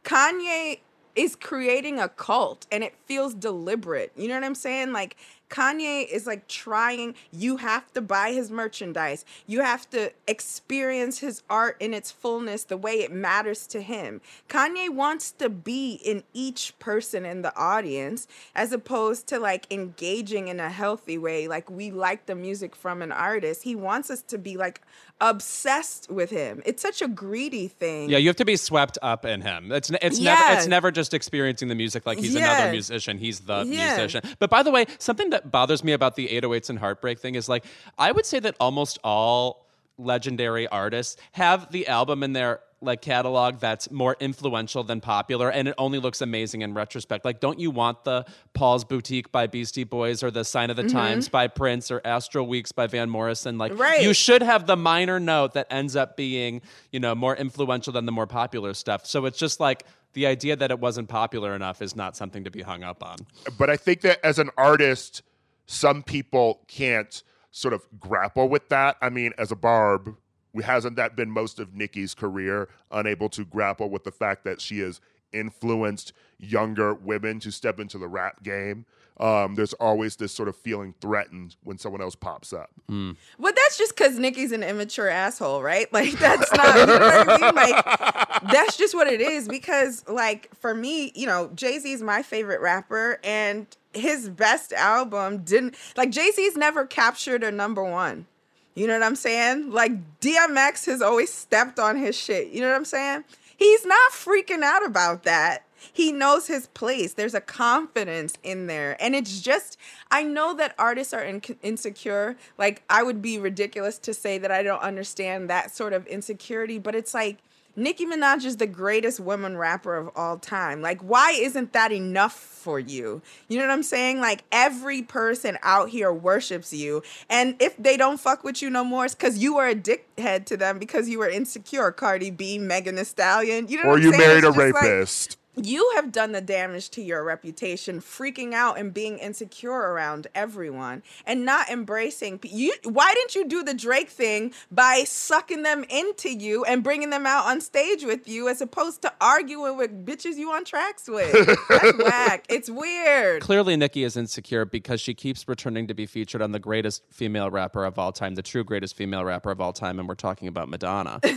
Kanye is creating a cult and it feels deliberate. You know what I'm saying? Like Kanye is like trying, you have to buy his merchandise. You have to experience his art in its fullness the way it matters to him. Kanye wants to be in each person in the audience as opposed to like engaging in a healthy way. Like we like the music from an artist. He wants us to be like obsessed with him. It's such a greedy thing. Yeah, you have to be swept up in him. It's never just experiencing the music like he's another musician. He's the musician. But by the way, something that bothers me about the 808s and Heartbreak thing is like I would say that almost all legendary artists have the album in their like catalog that's more influential than popular, and it only looks amazing in retrospect. Like, don't you want the Paul's Boutique by Beastie Boys or the Sign of the Times by Prince or Astral Weeks by Van Morrison? Like, you should have the minor note that ends up being, you know, more influential than the more popular stuff. So it's just like the idea that it wasn't popular enough is not something to be hung up on. But I think that as an artist, some people can't sort of grapple with that. I mean, as a Barb, hasn't that been most of Nicki's career, unable to grapple with the fact that she has influenced younger women to step into the rap game? There's always this sort of feeling threatened when someone else pops up. Well, that's just because Nicki's an immature asshole, right? Like, that's not, you know what I mean? Like, that's just what it is. Because, like, for me, you know, Jay-Z's my favorite rapper, and his best album didn't, like, Jay-Z's never captured a number one. You know what I'm saying? Like, DMX has always stepped on his shit. You know what I'm saying? He's not freaking out about that. He knows his place. There's a confidence in there. And it's just, I know that artists are insecure. Like, I would be ridiculous to say that I don't understand that sort of insecurity. But it's like, Nicki Minaj is the greatest woman rapper of all time. Like, why isn't that enough for you? You know what I'm saying? Like, every person out here worships you. And if they don't fuck with you no more, it's because you were a dickhead to them because you were insecure. Cardi B, Megan Thee Stallion. You know what I'm saying? Or you married a rapist. You have done the damage to your reputation, freaking out and being insecure around everyone and not embracing you. Why didn't you do the Drake thing by sucking them into you and bringing them out on stage with you as opposed to arguing with bitches you on tracks with? That's whack. It's weird. Clearly, Nicki is insecure because she keeps returning to be featured on the greatest female rapper of all time, the true greatest female rapper of all time, and we're talking about Madonna. She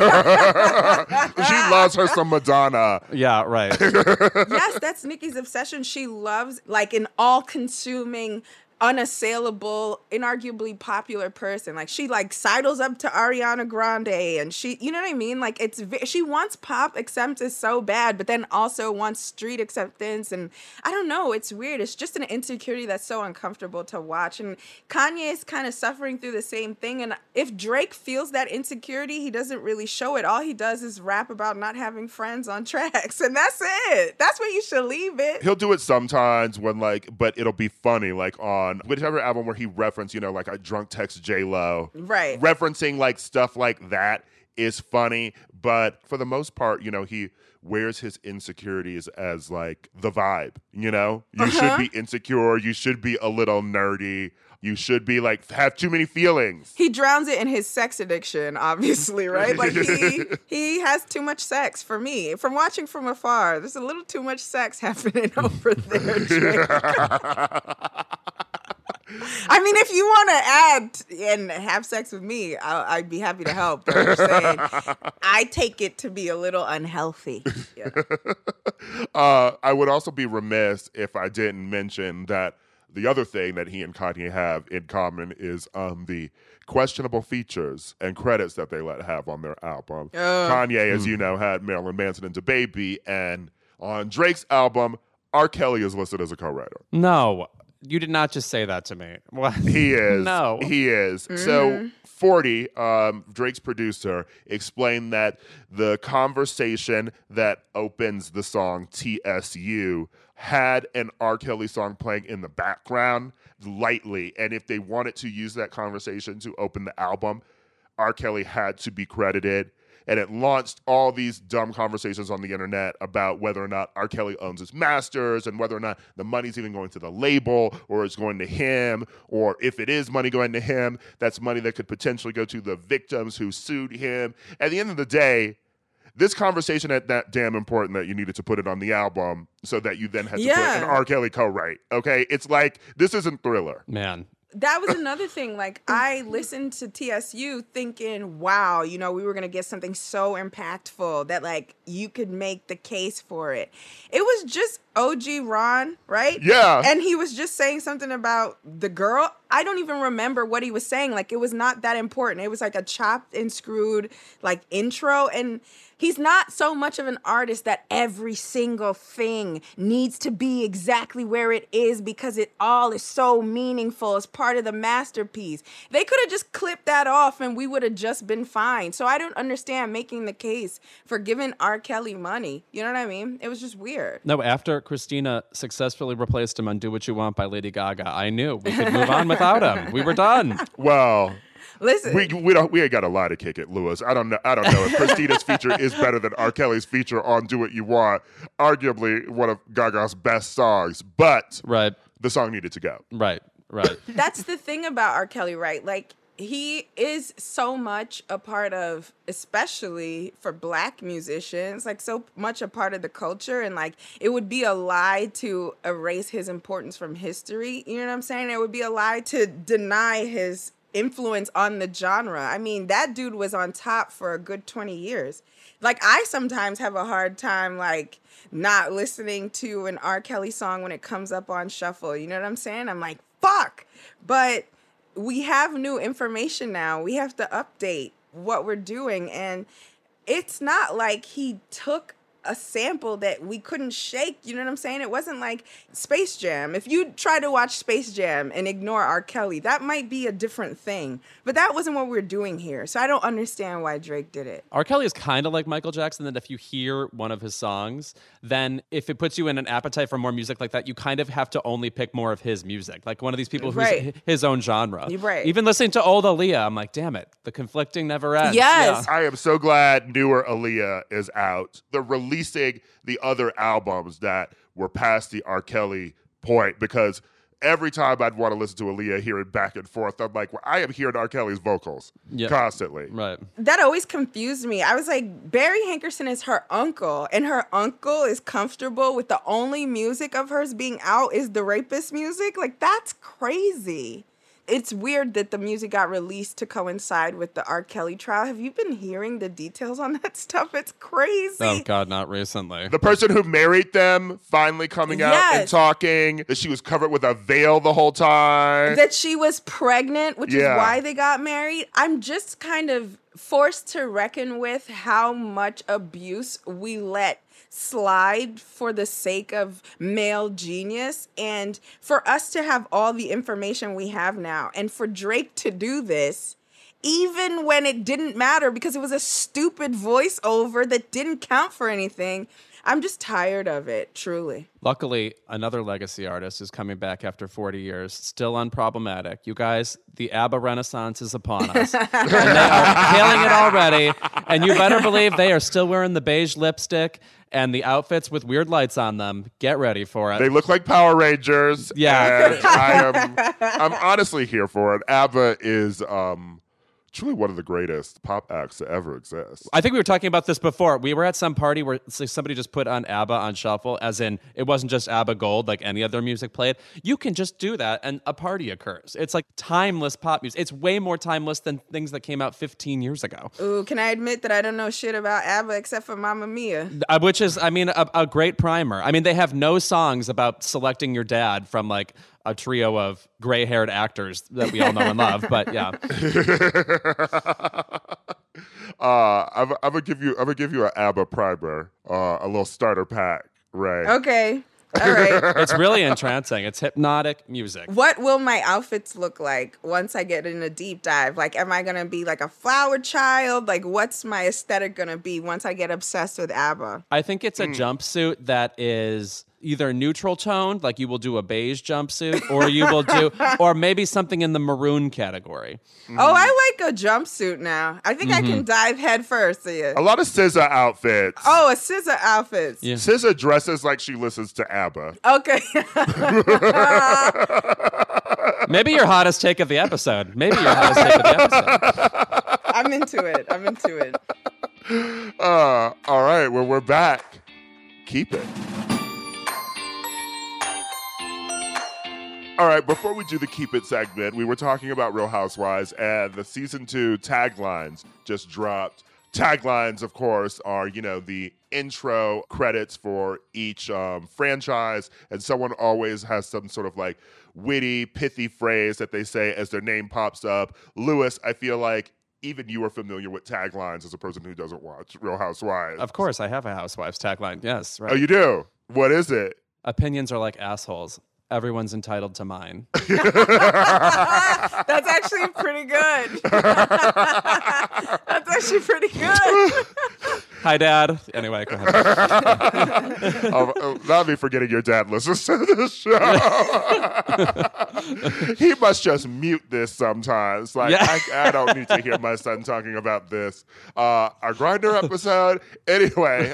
loves her some Madonna. Yeah, right. Yes, that's Nicki's obsession. She loves like an all-consuming, unassailable, inarguably popular person. Like she like sidles up to Ariana Grande and she, you know what I mean? Like she wants pop acceptance so bad, but then also wants street acceptance. And I don't know, it's weird. It's just an insecurity that's so uncomfortable to watch. And Kanye is kind of suffering through the same thing. And if Drake feels that insecurity, he doesn't really show it. All he does is rap about not having friends on tracks. And that's it. That's where you should leave it. He'll do it sometimes when like, but it'll be funny, like on whichever album where he referenced, you know, like I drunk text J-Lo. Right. Referencing like stuff like that is funny. But for the most part, you know, he wears his insecurities as like the vibe, you know? You should be insecure. You should be a little nerdy. You should be like, have too many feelings. He drowns it in his sex addiction, obviously, right? Like he has too much sex for me. From watching from afar, there's a little too much sex happening over there, Drake. I mean, if you want to add and have sex with me, I'd be happy to help. But I'm saying I take it to be a little unhealthy. Yeah. I would also be remiss if I didn't mention that the other thing that he and Kanye have in common is the questionable features and credits that they let have on their album. Kanye, as you know, had Marilyn Manson and DaBaby, and on Drake's album, R. Kelly is listed as a co-writer. No. You did not just say that to me. What? He is. No. He is. So 40, Drake's producer, explained that the conversation that opens the song TSU had an R. Kelly song playing in the background lightly. And if they wanted to use that conversation to open the album, R. Kelly had to be credited. and it launched all these dumb conversations on the internet about whether or not R. Kelly owns his masters and whether or not the money's even going to the label or it's going to him, or if it is money going to him, that's money that could potentially go to the victims who sued him. At the end of the day, this conversation ain't that damn important that you needed to put it on the album so that you then had to put an R. Kelly co-write, okay? It's like, this isn't Thriller. Man. That was another thing. Like, I listened to TSU thinking, wow, you know, we were going to get something so impactful that, like, you could make the case for it. It was just OG Ron, right? Yeah. And he was just saying something about the girl. I don't even remember what he was saying. Like, it was not that important. It was like a chopped and screwed, like, intro. And he's not so much of an artist that every single thing needs to be exactly where it is because it all is so meaningful as part of the masterpiece. They could have just clipped that off and we would have just been fine. So I don't understand making the case for giving R. Kelly money. You know what I mean? It was just weird. No, after Christina successfully replaced him on Do What You Want by Lady Gaga, I knew we could move on without him. We were done. Well... Listen, we ain't got a lie to kick it, Lewis. I don't know if Christina's feature is better than R. Kelly's feature on Do What You Want, arguably one of Gaga's best songs, but the song needed to go. Right. That's the thing about R. Kelly, right? Like, he is so much a part of, especially for Black musicians, like so much a part of the culture. And like, it would be a lie to erase his importance from history. You know what I'm saying? It would be a lie to deny his influence on the genre. I mean, that dude was on top for a good 20 years. Like, I sometimes have a hard time, like, not listening to an R. Kelly song when it comes up on shuffle. You know what I'm saying? I'm like, fuck. But we have new information now. We have to update what we're doing. And it's not like he took a sample that we couldn't shake. You know what I'm saying? It wasn't like Space Jam. If you try to watch Space Jam and ignore R. Kelly, that might be a different thing. But that wasn't what we're doing here. So I don't understand why Drake did it. R. Kelly is kind of like Michael Jackson, that if you hear one of his songs, then if it puts you in an appetite for more music like that, you kind of have to only pick more of his music. Like one of these people who's his own genre. Right. Even listening to old Aaliyah, I'm like, damn it, the conflicting never ends. Yes. I am so glad newer Aaliyah is out. They're releasing the other albums that were past the R. Kelly point, because every time I'd want to listen to Aaliyah, hear it back and forth, I'm like, well, I am hearing R. Kelly's vocals constantly. Right. That always confused me. I was like, Barry Hankerson is her uncle, and her uncle is comfortable with the only music of hers being out is the rapist music? Like, that's crazy. It's weird that the music got released to coincide with the R. Kelly trial. Have you been hearing the details on that stuff? It's crazy. Oh, God, not recently. The person who married them finally coming out and talking, that she was covered with a veil the whole time. That she was pregnant, which is why they got married. I'm just kind of forced to reckon with how much abuse we let slide for the sake of male genius, and for us to have all the information we have now, and for Drake to do this even when it didn't matter because it was a stupid voiceover that didn't count for anything. I'm just tired of it, truly. Luckily, another legacy artist is coming back after 40 years, still unproblematic. You guys, the ABBA renaissance is upon us. And they are killing it already. And you better believe they are still wearing the beige lipstick and the outfits with weird lights on them. Get ready for it. They look like Power Rangers. Yeah. And I'm honestly here for it. ABBA is... truly one of the greatest pop acts to ever exist. I think we were talking about this before. We were at some party where somebody just put on ABBA on shuffle, as in it wasn't just ABBA Gold like any other music played. You can just do that and a party occurs. It's like timeless pop music. It's way more timeless than things that came out 15 years ago. Ooh, can I admit that I don't know shit about ABBA except for Mamma Mia? Which is, I mean, a great primer. I mean, they have no songs about selecting your dad from like a trio of gray-haired actors that we all know and love, but yeah. I'm gonna give you an ABBA primer, a little starter pack, Ray. Okay, all right. It's really entrancing. It's hypnotic music. What will my outfits look like once I get in a deep dive? Like, am I gonna be like a flower child? Like, what's my aesthetic gonna be once I get obsessed with ABBA? I think it's a jumpsuit that is either neutral toned, like you will do a beige jumpsuit, or you will do, or maybe something in the maroon category. Oh, I like a jumpsuit now. I think I can dive head first. A lot of SZA outfits. Oh, a SZA outfits. Yeah. SZA dresses like she listens to ABBA. Okay. Maybe your hottest take of the episode. I'm into it. All right, well, we're back. Keep it. All right, before we do the Keep It segment, we were talking about Real Housewives, and the season 2 taglines just dropped. Taglines, of course, are, the intro credits for each franchise, and someone always has some sort of like witty, pithy phrase that they say as their name pops up. Lewis, I feel like even you are familiar with taglines as a person who doesn't watch Real Housewives. Of course, I have a Housewives tagline. Yes, right. Oh, you do? What is it? Opinions are like assholes. Everyone's entitled to mine. That's actually pretty good. That's actually pretty good. Hi, Dad. Anyway, go ahead. Not me forgetting your dad listens to this show. He must just mute this sometimes. Like, Yeah. I don't need to hear my son talking about this. Our Grindr episode. Anyway,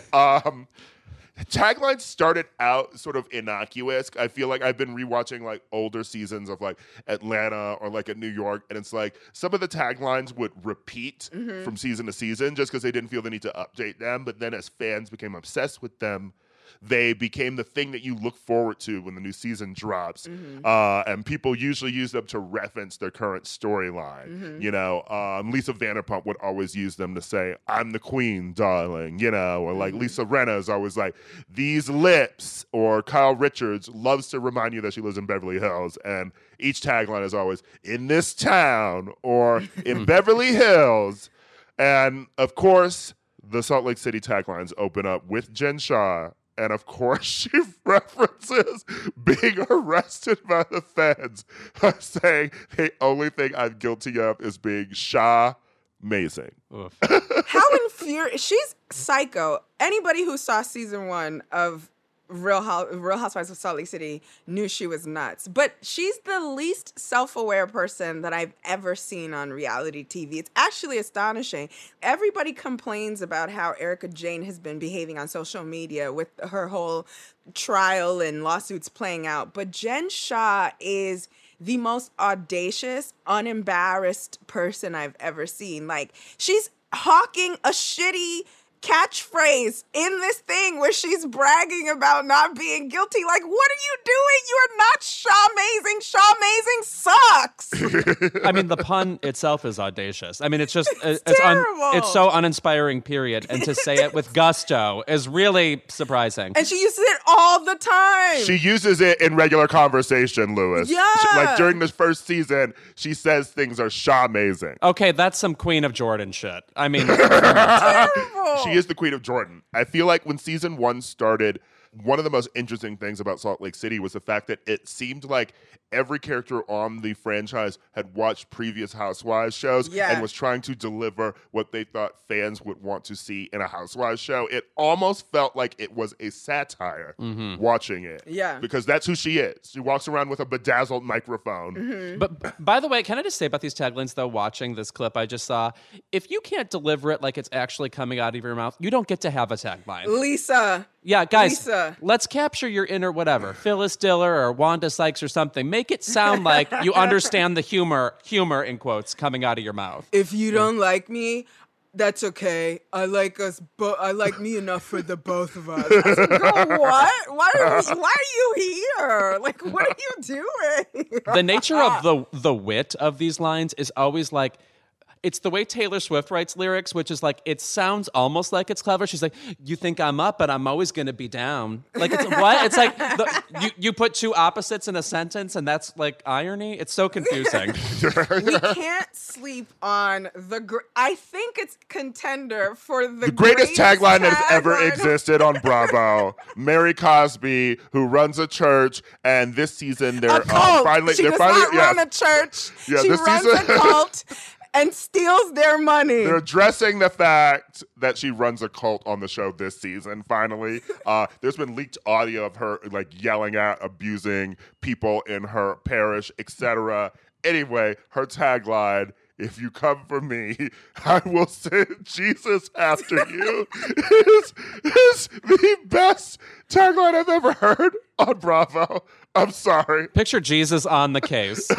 taglines started out sort of innocuous. I feel like I've been rewatching like older seasons of like Atlanta or like at New York, and it's like some of the taglines would repeat from season to season just because they didn't feel the need to update them. But then as fans became obsessed with them, they became the thing that you look forward to when the new season drops. And people usually use them to reference their current storyline. Lisa Vanderpump would always use them to say, "I'm the queen, darling," or like Lisa Rinna is always like, "These lips," or Kyle Richards loves to remind you that she lives in Beverly Hills. And each tagline is always, "In this town," or "in Beverly Hills." And of course, the Salt Lake City taglines open up with Jen Shah. And of course, she references being arrested by the feds, saying the only thing I'm guilty of is being Shah-mazing. How infuriating. She's psycho. Anybody who saw season 1 of Real Housewives of Salt Lake City knew she was nuts. But she's the least self-aware person that I've ever seen on reality TV. It's actually astonishing. Everybody complains about how Erika Jayne has been behaving on social media with her whole trial and lawsuits playing out. But Jen Shah is the most audacious, unembarrassed person I've ever seen. Like, she's hawking a shitty catchphrase in this thing where she's bragging about not being guilty. Like, what are you doing? You are not Shah-mazing. Shah-mazing sucks. I mean, the pun itself is audacious. I mean, it's just it's terrible. It's so uninspiring, period. And to say it with gusto is really surprising. And she uses it all the time. She uses it in regular conversation, Lewis. Yeah. Like during this first season, she says things are Shah-mazing. Okay, that's some Queen of Jordan shit. I mean, Terrible. She is the Queen of Jordan. I feel like when season 1 started, one of the most interesting things about Salt Lake City was the fact that it seemed like every character on the franchise had watched previous Housewives shows and was trying to deliver what they thought fans would want to see in a Housewives show. It almost felt like it was a satire watching it. Yeah. Because that's who she is. She walks around with a bedazzled microphone. But by the way, can I just say about these taglines, though, watching this clip I just saw, if you can't deliver it like it's actually coming out of your mouth, you don't get to have a tagline. Lisa. Yeah, guys, Lisa. Let's capture your inner whatever, Phyllis Diller or Wanda Sykes or something. Make it sound like you understand the humor in quotes, coming out of your mouth. If you don't like me, that's okay. I like us, I like me enough for the both of us. I said, girl, what? Why are you here? Like, what are you doing? The nature of the wit of these lines is always like, it's the way Taylor Swift writes lyrics, which is like, it sounds almost like it's clever. She's like, you think I'm up, but I'm always going to be down. Like, it's what? It's like, you put two opposites in a sentence, and that's like irony. It's so confusing. We can't sleep on I think it's contender for the greatest tagline that has ever existed on Bravo. Mary Cosby, who runs a church, and this season they're a cult. finally She they're does finally not run a church. Yeah, she this runs season a cult. and steals their money. They're addressing the fact that she runs a cult on the show this season, finally. There's been leaked audio of her like yelling at, abusing people in her parish, etc. Anyway, her tagline, "If you come for me, I will send Jesus after you," is the best tagline I've ever heard on Bravo. I'm sorry. Picture Jesus on the case.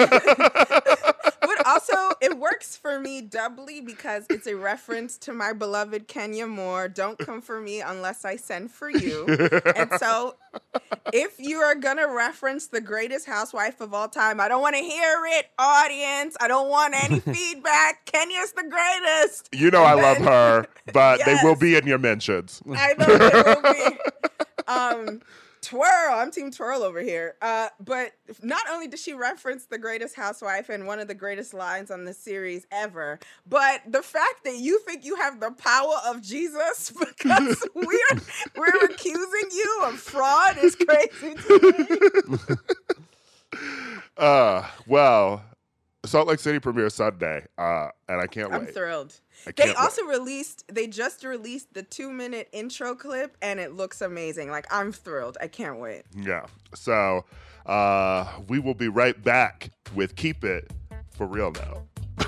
But also, it works for me doubly because it's a reference to my beloved Kenya Moore. Don't come for me unless I send for you. And so, if you are going to reference the greatest housewife of all time, I don't want to hear it, audience. I don't want any feedback. Kenya's the greatest. You know I love her, but they will be in your mentions. I know they will be. Twirl. I'm Team Twirl over here. But not only did she reference the greatest housewife and one of the greatest lines on the series ever, but the fact that you think you have the power of Jesus because we're accusing you of fraud is crazy to me. Well, Salt Lake City premiere Sunday, and I can't wait. I'm thrilled. They just released the 2-minute intro clip, and it looks amazing. Like, I'm thrilled. I can't wait. Yeah. So we will be right back with Keep It for Real Now.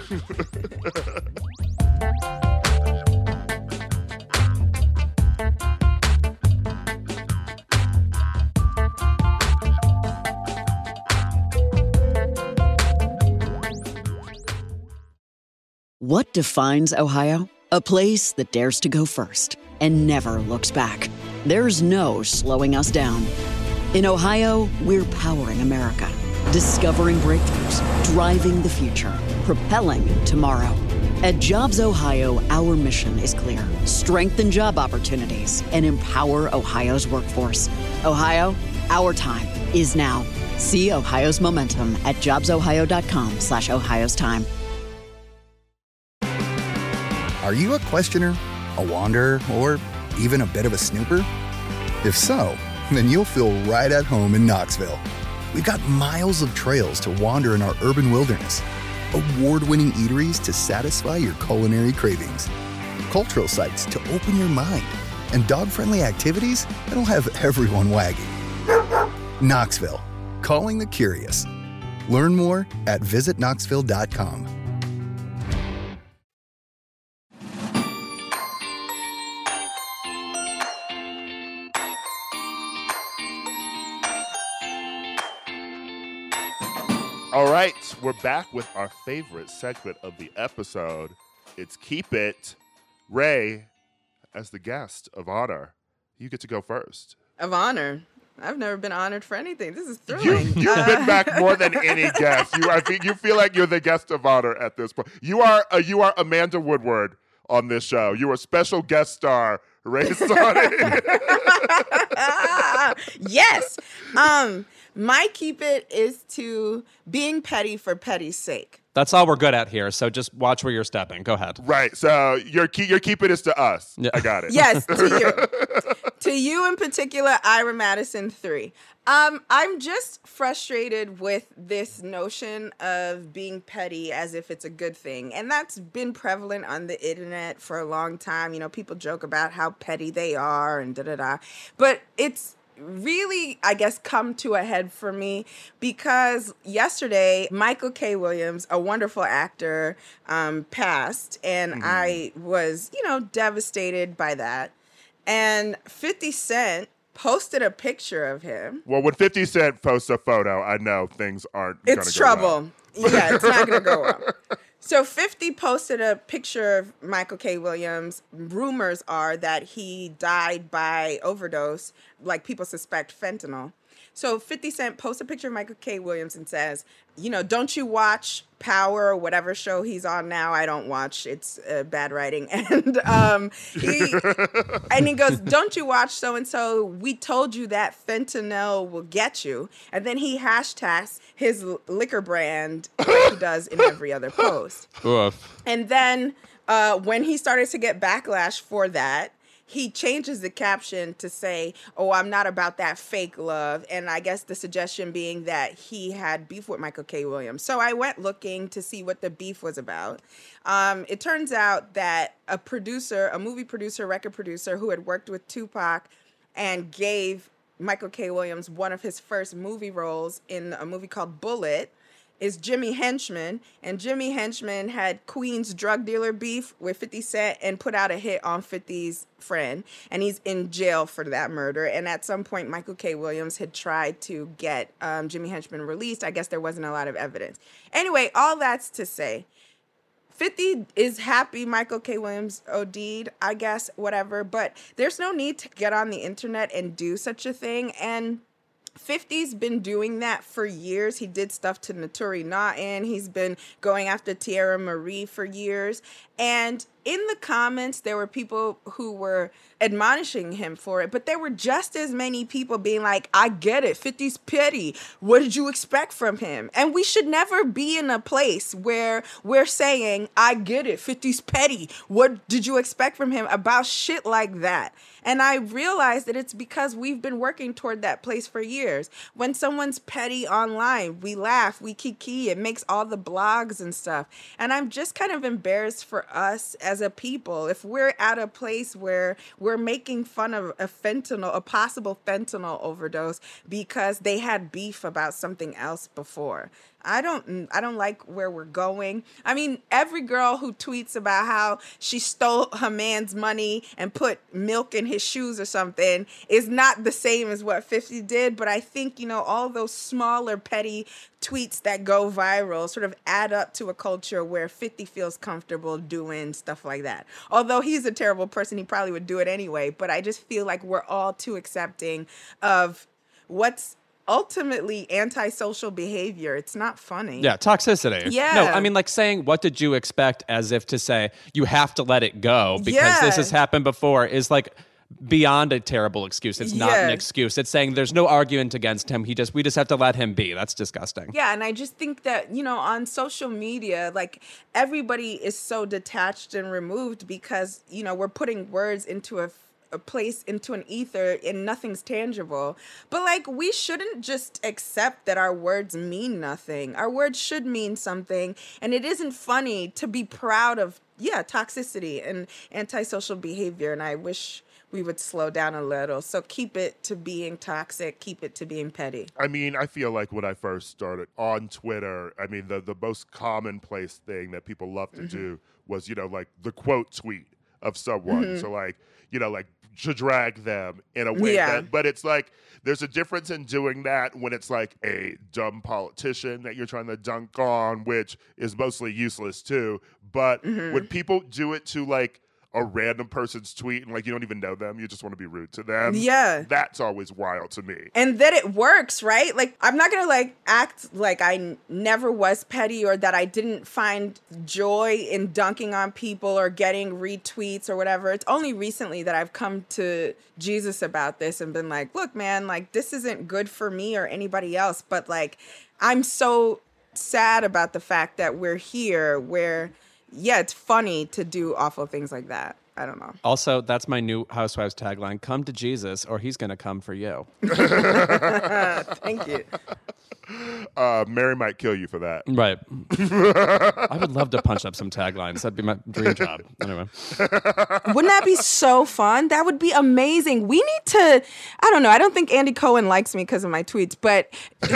What defines Ohio? A place that dares to go first and never looks back. There's no slowing us down. In Ohio, we're powering America, discovering breakthroughs, driving the future, propelling tomorrow. At Jobs Ohio, our mission is clear: strengthen job opportunities and empower Ohio's workforce. Ohio, our time is now. See Ohio's momentum at jobsohio.com/Ohio's time. Are you a questioner, a wanderer, or even a bit of a snooper? If so, then you'll feel right at home in Knoxville. We've got miles of trails to wander in our urban wilderness, award-winning eateries to satisfy your culinary cravings, cultural sites to open your mind, and dog-friendly activities that'll have everyone wagging. Knoxville, calling the curious. Learn more at visitknoxville.com. All right, we're back with our favorite segment of the episode. It's Keep It. Ray, as the guest of honor, you get to go first. Of honor? I've never been honored for anything. This is thrilling. You've been back more than any guest. You feel like you're the guest of honor at this point. You are Amanda Woodward on this show. You are a special guest star, Ray Sonic. Yes. My keep it is to being petty for petty's sake. That's all we're good at here, so just watch where you're stepping. Go ahead. Right, so your keep it is to us. Yeah. I got it. Yes, to you. To you in particular, Ira Madison 3. I'm just frustrated with this notion of being petty as if it's a good thing. And that's been prevalent on the internet for a long time. You know, people joke about how petty they are and da-da-da. But it's really, I guess, come to a head for me because yesterday, Michael K. Williams, a wonderful actor, passed. And I was, devastated by that. And 50 Cent posted a picture of him. Well, when 50 Cent posts a photo, I know things aren't going to go It's trouble. well. Yeah, it's not going to go well. So 50 posted a picture of Michael K. Williams. Rumors are that he died by overdose, like people suspect fentanyl. So 50 Cent posts a picture of Michael K. Williams and says, don't you watch Power or whatever show he's on now? I don't watch. It's bad writing. And he goes, don't you watch so-and-so? We told you that fentanyl will get you. And then he hashtags his liquor brand like he does in every other post. Oof. And then when he started to get backlash for that, he changes the caption to say, "Oh, I'm not about that fake love." And I guess the suggestion being that he had beef with Michael K. Williams. So I went looking to see what the beef was about. It turns out that a movie producer, record producer who had worked with Tupac and gave Michael K. Williams one of his first movie roles in a movie called Bullet, is Jimmy Henchman, and Jimmy Henchman had Queens drug dealer beef with 50 Cent and put out a hit on 50's friend, and he's in jail for that murder. And at some point, Michael K. Williams had tried to get Jimmy Henchman released. I guess there wasn't a lot of evidence. Anyway, all that's to say, 50 is happy Michael K. Williams OD'd, I guess, whatever, but there's no need to get on the internet and do such a thing. And 50's been doing that for years. He did stuff to Naturi Naughton. He's been going after Tierra Marie for years. And in the comments, there were people who were admonishing him for it, but there were just as many people being like, I get it, 50's petty. What did you expect from him? And we should never be in a place where we're saying, I get it, 50's petty. What did you expect from him about shit like that? And I realized that it's because we've been working toward that place for years. When someone's petty online, we laugh, we kiki, it makes all the blogs and stuff. And I'm just kind of embarrassed for us as a people. If we're at a place where we're making fun of a possible fentanyl overdose because they had beef about something else before. I don't like where we're going. I mean, every girl who tweets about how she stole her man's money and put milk in his shoes or something is not the same as what 50 did. But I think, all those smaller petty tweets that go viral sort of add up to a culture where 50 feels comfortable doing stuff like that. Although he's a terrible person, he probably would do it anyway. But I just feel like we're all too accepting of what's ultimately antisocial behavior. It's not funny. Yeah, toxicity. Yeah. No, I mean, like saying, what did you expect, as if to say, you have to let it go because this has happened before, is like beyond a terrible excuse. It's not an excuse. It's saying there's no argument against him. We just have to let him be. That's disgusting. Yeah, and I just think that, on social media, like, everybody is so detached and removed because, we're putting words into a place, into an ether, and nothing's tangible. But like, we shouldn't just accept that our words mean nothing. Our words should mean something, and it isn't funny to be proud of toxicity and antisocial behavior. And I wish we would slow down a little. So keep it to being toxic, keep it to being petty. I mean, I feel like when I first started on Twitter, I mean, the most commonplace thing that people love to do was, like the quote tweet of someone. So like, to drag them in a way but it's like, there's a difference in doing that when it's like a dumb politician that you're trying to dunk on, which is mostly useless too. But when people do it to like a random person's tweet and like you don't even know them, you just want to be rude to them. Yeah. That's always wild to me. And that it works, right? Like, I'm not going to like act like I never was petty or that I didn't find joy in dunking on people or getting retweets or whatever. It's only recently that I've come to Jesus about this and been like, look, man, like, this isn't good for me or anybody else. But like, I'm so sad about the fact that we're here where, it's funny to do awful things like that. I don't know. Also, that's my new Housewives tagline. Come to Jesus or he's going to come for you. Thank you. Mary might kill you for that. Right. I would love to punch up some taglines. That'd be my dream job. Anyway. Wouldn't that be so fun? That would be amazing. We need to, I don't know. I don't think Andy Cohen likes me because of my tweets, but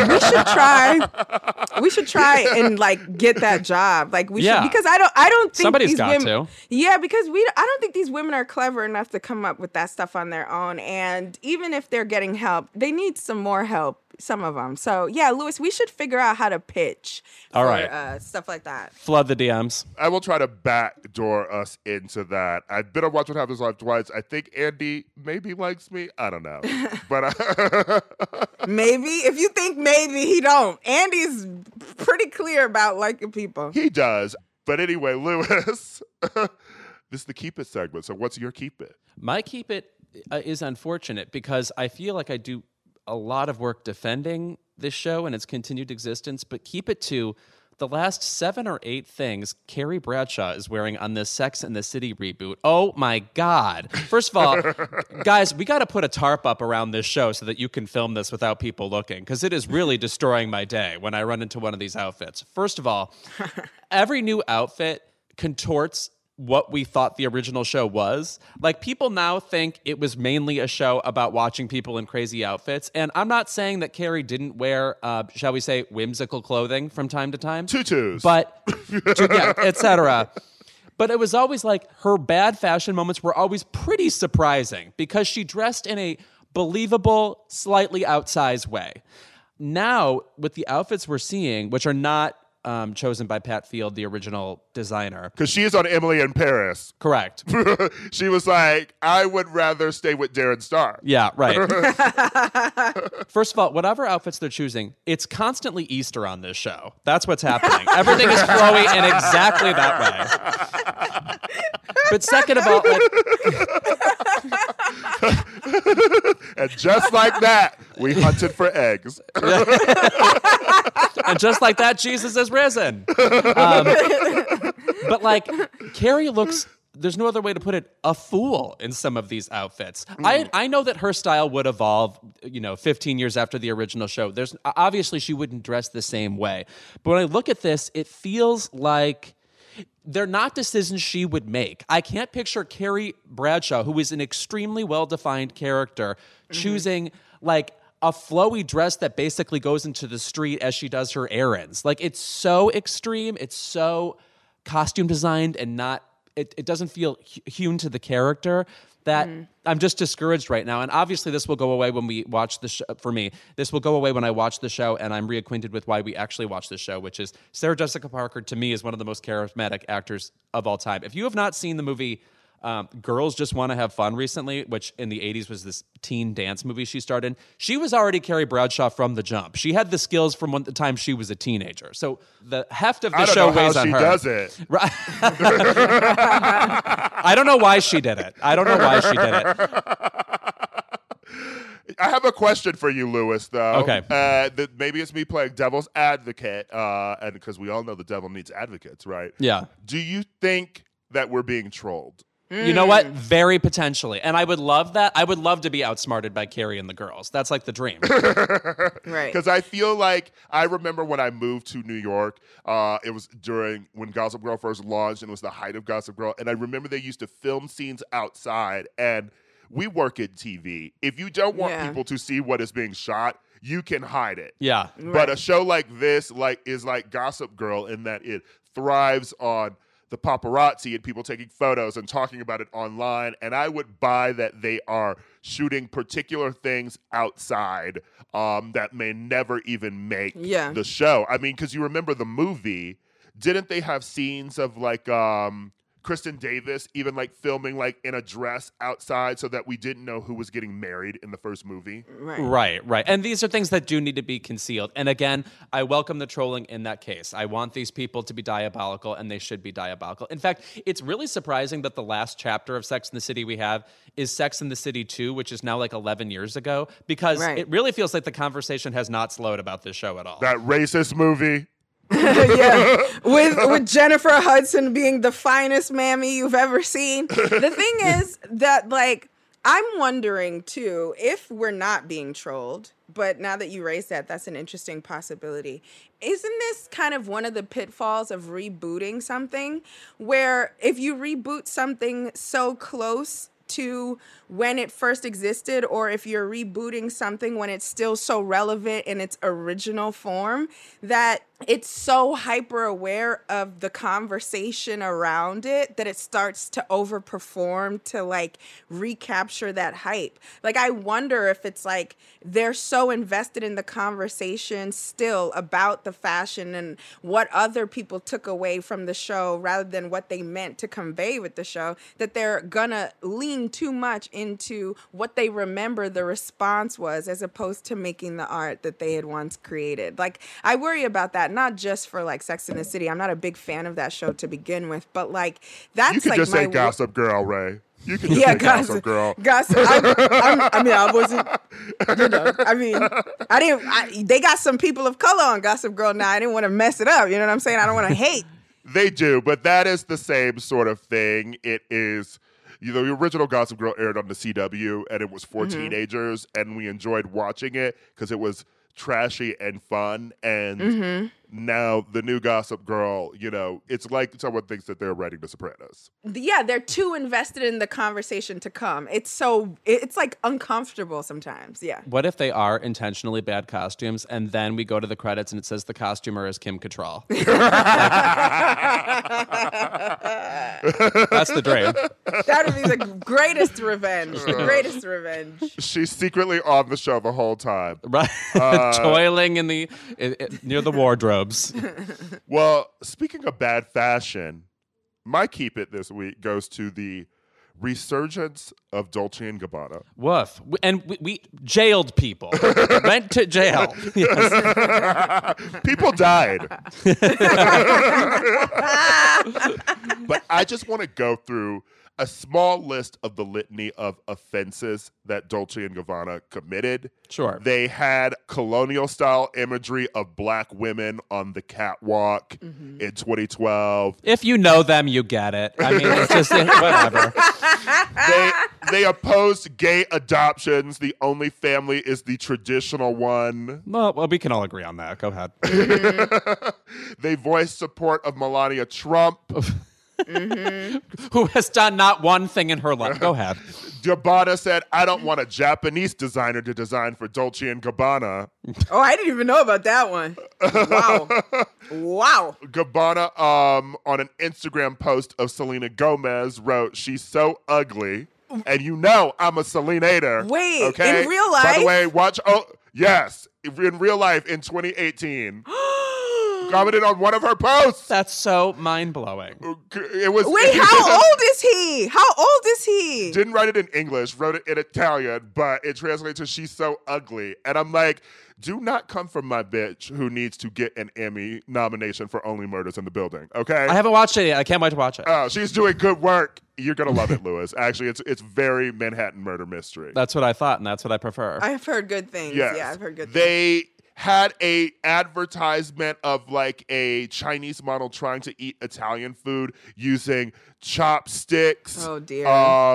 we should try and like get that job. Like we should, because I don't think somebody's these got women, to. Yeah, because I don't think these women are clever enough to come up with that stuff on their own. And even if they're getting help, they need some more help. Some of them. So, yeah, Louis, we should figure out how to pitch for stuff like that. Flood the DMs. I will try to backdoor us into that. I've been on Watch What Happens Live twice. I think Andy maybe likes me. I don't know. But maybe. If you think maybe, he don't. Andy's pretty clear about liking people. He does. But anyway, Louis, this is the Keep It segment. So what's your Keep It? My Keep It is unfortunate because I feel like I do a lot of work defending this show and its continued existence, but keep it to the last 7 or 8 things Carrie Bradshaw is wearing on this Sex and the City reboot. Oh my God. First of all, guys, we got to put a tarp up around this show so that you can film this without people looking, because it is really destroying my day when I run into one of these outfits. First of all, every new outfit contorts what we thought the original show was. Like, people now think it was mainly a show about watching people in crazy outfits. And I'm not saying that Carrie didn't wear, shall we say, whimsical clothing from time to time. Tutus. But, yeah, etc. But it was always like her bad fashion moments were always pretty surprising because she dressed in a believable, slightly outsized way. Now, with the outfits we're seeing, which are not chosen by Pat Field, the original designer. Because she is on Emily in Paris. Correct. She was like, I would rather stay with Darren Star. Yeah, right. First of all, whatever outfits they're choosing, it's constantly Easter on this show. That's what's happening. Everything is flowy in exactly that way. But second of all, and just like that, we hunted for eggs. And just like that, Jesus is risen. But like, Carrie looks, there's no other way to put it, a fool in some of these outfits. I know that her style would evolve, 15 years after the original show. There's obviously she wouldn't dress the same way. But when I look at this, it feels like they're not decisions she would make. I can't picture Carrie Bradshaw, who is an extremely well-defined character, choosing like a flowy dress that basically goes into the street as she does her errands. Like, it's so extreme. It's so costume designed and not, it doesn't feel hewn to the character that I'm just discouraged right now. And obviously this will go away when we watch the show. For me, this will go away when I watch the show and I'm reacquainted with why we actually watch the show, which is Sarah Jessica Parker, to me, is one of the most charismatic actors of all time. If you have not seen the movie Girls Just Want to Have Fun recently, which in the 80s was this teen dance movie she starred in, she was already Carrie Bradshaw from the jump. She had the skills from the time she was a teenager. So the heft of the show weighs on her. I don't know how she does it. Right. I don't know why she did it. I have a question for you, Lewis, though. Okay. Maybe it's me playing devil's advocate, and because we all know the devil needs advocates, right? Yeah. Do you think that we're being trolled? You know what? Very potentially. And I would love that. I would love to be outsmarted by Carrie and the girls. That's like the dream. Right. Because I feel like I remember when I moved to New York, it was during when Gossip Girl first launched and it was the height of Gossip Girl. And I remember they used to film scenes outside. And we work in TV. If you don't want people to see what is being shot, you can hide it. Yeah. But a show like this is like Gossip Girl in that it thrives on the paparazzi and people taking photos and talking about it online. And I would buy that they are shooting particular things outside that may never even make the show. I mean, because you remember the movie, didn't they have scenes of like Kristen Davis even like filming like in a dress outside so that we didn't know who was getting married in the first movie? Right. And these are things that do need to be concealed. And again, I welcome the trolling in that case. I want these people to be diabolical, and they should be diabolical. In fact, it's really surprising that the last chapter of Sex and the City we have is Sex and the City 2, which is now like 11 years ago, because it really feels like the conversation has not slowed about this show at all. That racist movie. Yeah, with Jennifer Hudson being the finest mammy you've ever seen. The thing is that, like, I'm wondering too if we're not being trolled. But now that you raised that, that's an interesting possibility. Isn't this kind of one of the pitfalls of rebooting something, where if you reboot something so close to when it first existed, or if you're rebooting something when it's still so relevant in its original form, that it's so hyper aware of the conversation around it that it starts to overperform to like recapture that hype. Like, I wonder if it's like they're so invested in the conversation still about the fashion and what other people took away from the show rather than what they meant to convey with the show, that they're gonna lean keying too much into what they remember the response was, as opposed to making the art that they had once created. Like, I worry about that, not just for like Sex and the City. I'm not a big fan of that show to begin with, but like that's you could like just say Gossip Girl, Ray. You can just say Gossip Girl. Gossip. I wasn't. You know, I didn't. They got some people of color on Gossip Girl now. I didn't want to mess it up. You know what I'm saying? I don't want to hate. They do, but that is the same sort of thing. It is, the original Gossip Girl aired on the CW, and it was for teenagers, and we enjoyed watching it because it was trashy and fun. And now the new Gossip Girl, it's like someone thinks that they're writing The Sopranos. Yeah, they're too invested in the conversation to come. It's like uncomfortable sometimes. Yeah. What if they are intentionally bad costumes, and then we go to the credits and it says the costumer is Kim Cattrall? That's the dream. That would be the greatest revenge. The greatest revenge. She's secretly on the show the whole time. Right. Toiling in near the wardrobes. Well, speaking of bad fashion, my keep it this week goes to the resurgence of Dolce & Gabbana. Woof. And we jailed people. Went to jail. Yes. People died. But I just want to go through a small list of the litany of offenses that Dolce & Gabbana committed. Sure. They had colonial-style imagery of black women on the catwalk in 2012. If you know them, you get it. I mean, it's just whatever. They opposed gay adoptions. The only family is the traditional one. Well, we can all agree on that. Go ahead. They voiced support of Melania Trump. Who has done not one thing in her life. Go ahead. Gabbana said, I don't want a Japanese designer to design for Dolce & Gabbana. Oh, I didn't even know about that one. Wow. Gabbana, on an Instagram post of Selena Gomez, wrote, she's so ugly. And I'm a Selenator. Wait, okay? in real life? By the way, yes, in real life in 2018. Commented on one of her posts. That's so mind-blowing. It was. Wait, how old is he? How old is he? Didn't write it in English, wrote it in Italian, but it translates to she's so ugly. And I'm like, do not come from my bitch who needs to get an Emmy nomination for Only Murders in the Building, okay? I haven't watched it yet. I can't wait to watch it. Oh, she's doing good work. You're going to love it, Lewis. Actually, it's very Manhattan murder mystery. That's what I thought, and that's what I prefer. I've heard good things. Yes. Yeah, I've heard good things. They had a advertisement of like a Chinese model trying to eat Italian food using chopsticks. Oh dear.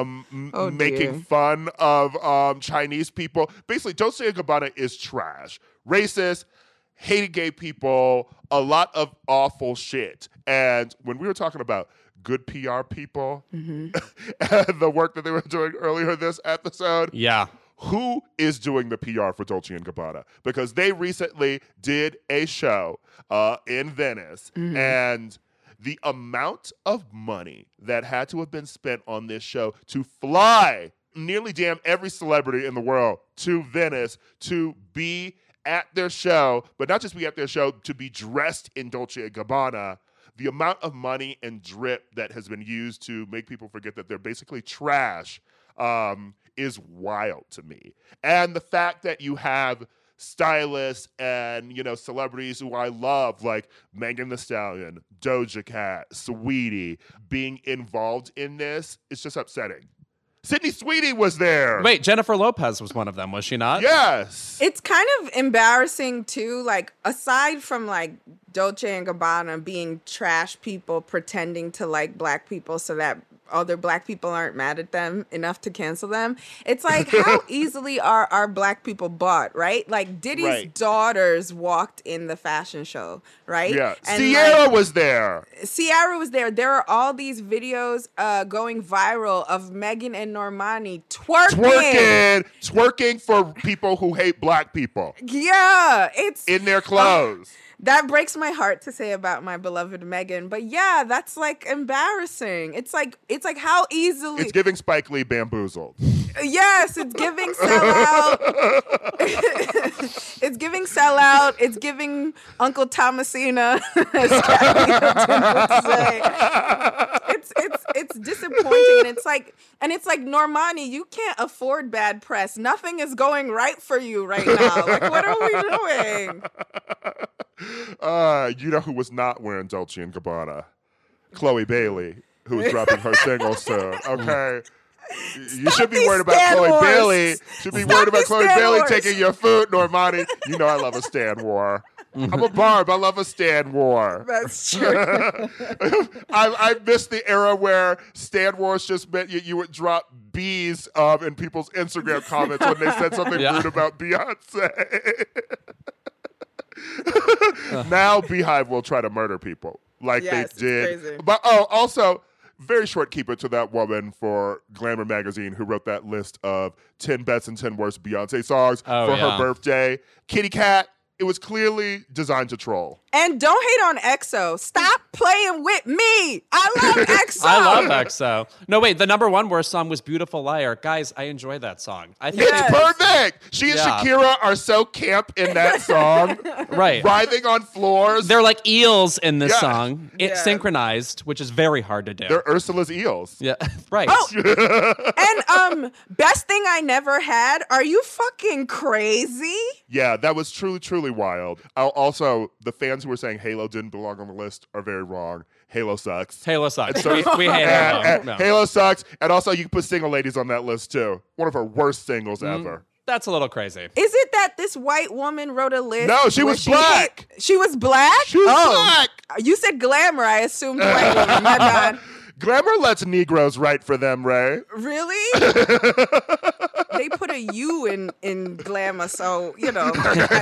Making fun of Chinese people. Basically, Dolce & Gabbana is trash. Racist, hated gay people, a lot of awful shit. And when we were talking about good PR people and the work that they were doing earlier this episode. Yeah. Who is doing the PR for Dolce & Gabbana? Because they recently did a show in Venice, and the amount of money that had to have been spent on this show to fly nearly damn every celebrity in the world to Venice to be at their show, but not just be at their show, to be dressed in Dolce & Gabbana. The amount of money and drip that has been used to make people forget that they're basically trash is wild to me. And the fact that you have stylists and, celebrities who I love, like Megan Thee Stallion, Doja Cat, Saweetie, being involved in this, it's just upsetting. Sydney Sweeney was there. Wait, Jennifer Lopez was one of them, was she not? Yes. It's kind of embarrassing, too. Like, aside from, like, Dolce & Gabbana being trash people pretending to like black people so that other black people aren't mad at them enough to cancel them. It's like, how easily are our black people bought, right? Like, Diddy's daughters walked in the fashion show, right? Yeah. And Ciara was there. Ciara was there. There are all these videos going viral of Megan and Normani twerking for people who hate black people. Yeah, it's in their clothes. That breaks my heart to say about my beloved Megan, but yeah, that's like embarrassing. It's like how easily it's giving Spike Lee Bamboozled. Yes, it's giving sellout. It's giving sellout. It's giving Uncle Thomasina, as Kathy would say. It's disappointing, and it's like Normani, you can't afford bad press. Nothing is going right for you right now. Like, what are we doing? You know who was not wearing Dolce & Gabbana? Chloe Bailey, who was dropping her single soon. Okay. You should be worried about Chloe Bailey. Should be worried about Chloe Bailey taking your food, Normani. You know I love a Stan war. I'm a Barb. I love a Stan war. That's true. I miss the era where Stan wars just meant you would drop B's in people's Instagram comments when they said something rude about Beyonce. Now Beehive will try to murder people like they did. Crazy. But also, very short keep it to that woman for Glamour magazine who wrote that list of 10 best and 10 worst Beyonce songs for her birthday. Kitty Cat. It was clearly designed to troll. And don't hate on EXO. Stop playing with me. I love EXO. I love EXO. No, wait. The number one worst song was Beautiful Liar. Guys, I enjoy that song. I think it's perfect. She and Shakira are so camp in that song. Right. Writhing on floors. They're like eels in this song. It's synchronized, which is very hard to do. They're Ursula's eels. Yeah, right. Oh, and best thing I never had. Are you fucking crazy? Yeah, that was truly wild. Also, the fans who were saying Halo didn't belong on the list are very wrong. Halo sucks. Halo sucks. We hate Halo. No. Halo sucks. And also, you can put Single Ladies on that list, too. One of her worst singles ever. That's a little crazy. Is it that this white woman wrote a list? No, she was black. She was black? She was black. You said Glamour. I assumed white woman. My bad. Glamour lets Negroes write for them, Ray. Really? They put a U in Glamour, so, you know.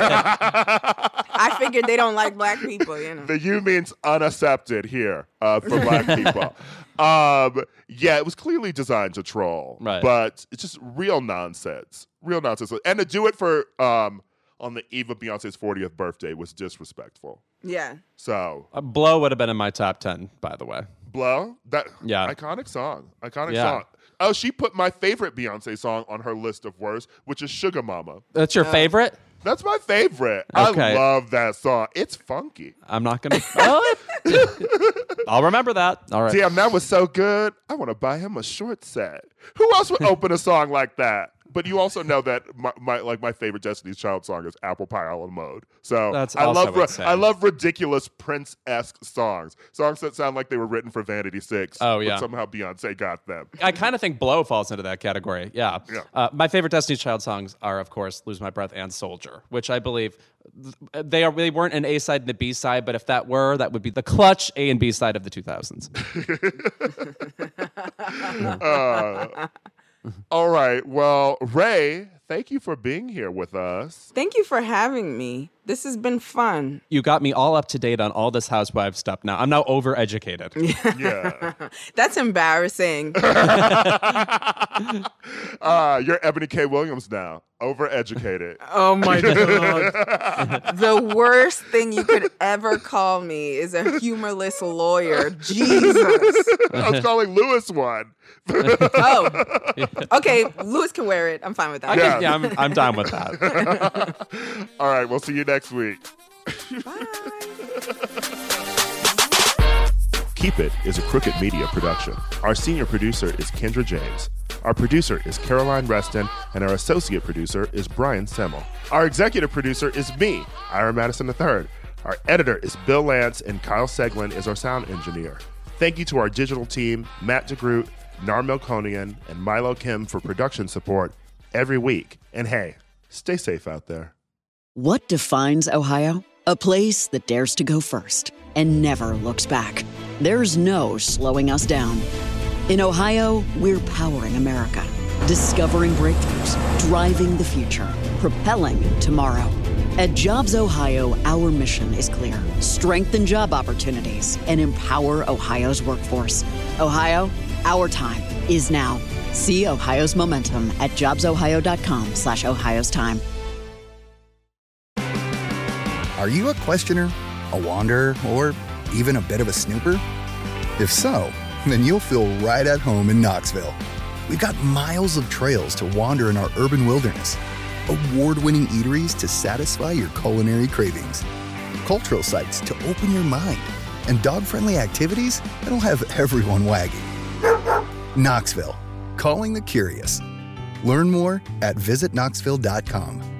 I figured they don't like black people, you know. The U means unaccepted here for black people. It was clearly designed to troll. Right. But it's just real nonsense. Real nonsense. And to do it for on the eve of Beyonce's 40th birthday was disrespectful. Yeah. So. Blow would have been in my top 10, by the way. Blow? Iconic song. Iconic Yeah. song. Oh, she put my favorite Beyonce song on her list of worst, which is Sugar Mama. That's your favorite? That's my favorite. Okay. I love that song. It's funky. I'm not going to... I'll remember that. All right. Damn, that was so good. I want to buy him a short set. Who else would open a song like that? But you also know that my favorite Destiny's Child song is Apple Pie a la Mode. So that's I also love ridiculous Prince-esque songs that sound like they were written for Vanity 6. Oh, yeah. But somehow Beyonce got them. I kind of think Blow falls into that category. Yeah. My favorite Destiny's Child songs are, of course, Lose My Breath and Soldier, which I believe they weren't an A side and a B side, but if that would be the clutch A and B side of the 2000s. All right. Well, Ray, thank you for being here with us. Thank you for having me. This has been fun. You got me all up to date on all this Housewives stuff now. I'm now overeducated. Yeah. That's embarrassing. You're Ebony K. Williams now. Overeducated. Oh, my God. The worst thing you could ever call me is a humorless lawyer. Jesus. I was calling Lewis one. Oh. Okay, Lewis can wear it. I'm fine with that. I'm down with that. All right, we'll see you next week. Bye. Keep It is a Crooked Media production. Our senior producer is Kendra James. Our producer is Caroline Reston, and our associate producer is Brian Semmel. Our executive producer is me, Ira Madison III. Our editor is Bill Lance, and Kyle Seglin is our sound engineer. Thank you to our digital team, Matt DeGroot, Nar Melkonian, and Milo Kim for production support every week. And hey, stay safe out there. What defines Ohio? A place that dares to go first and never looks back. There's no slowing us down. In Ohio, we're powering America, discovering breakthroughs, driving the future, propelling tomorrow. At Jobs Ohio, our mission is clear: strengthen job opportunities and empower Ohio's workforce. Ohio, our time is now. See Ohio's momentum at jobsohio.com/Ohio's time. Are you a questioner, a wanderer, or even a bit of a snooper? If so, then you'll feel right at home in Knoxville. We've got miles of trails to wander in our urban wilderness, award-winning eateries to satisfy your culinary cravings, cultural sites to open your mind, and dog-friendly activities that'll have everyone wagging. Knoxville, calling the curious. Learn more at visitknoxville.com.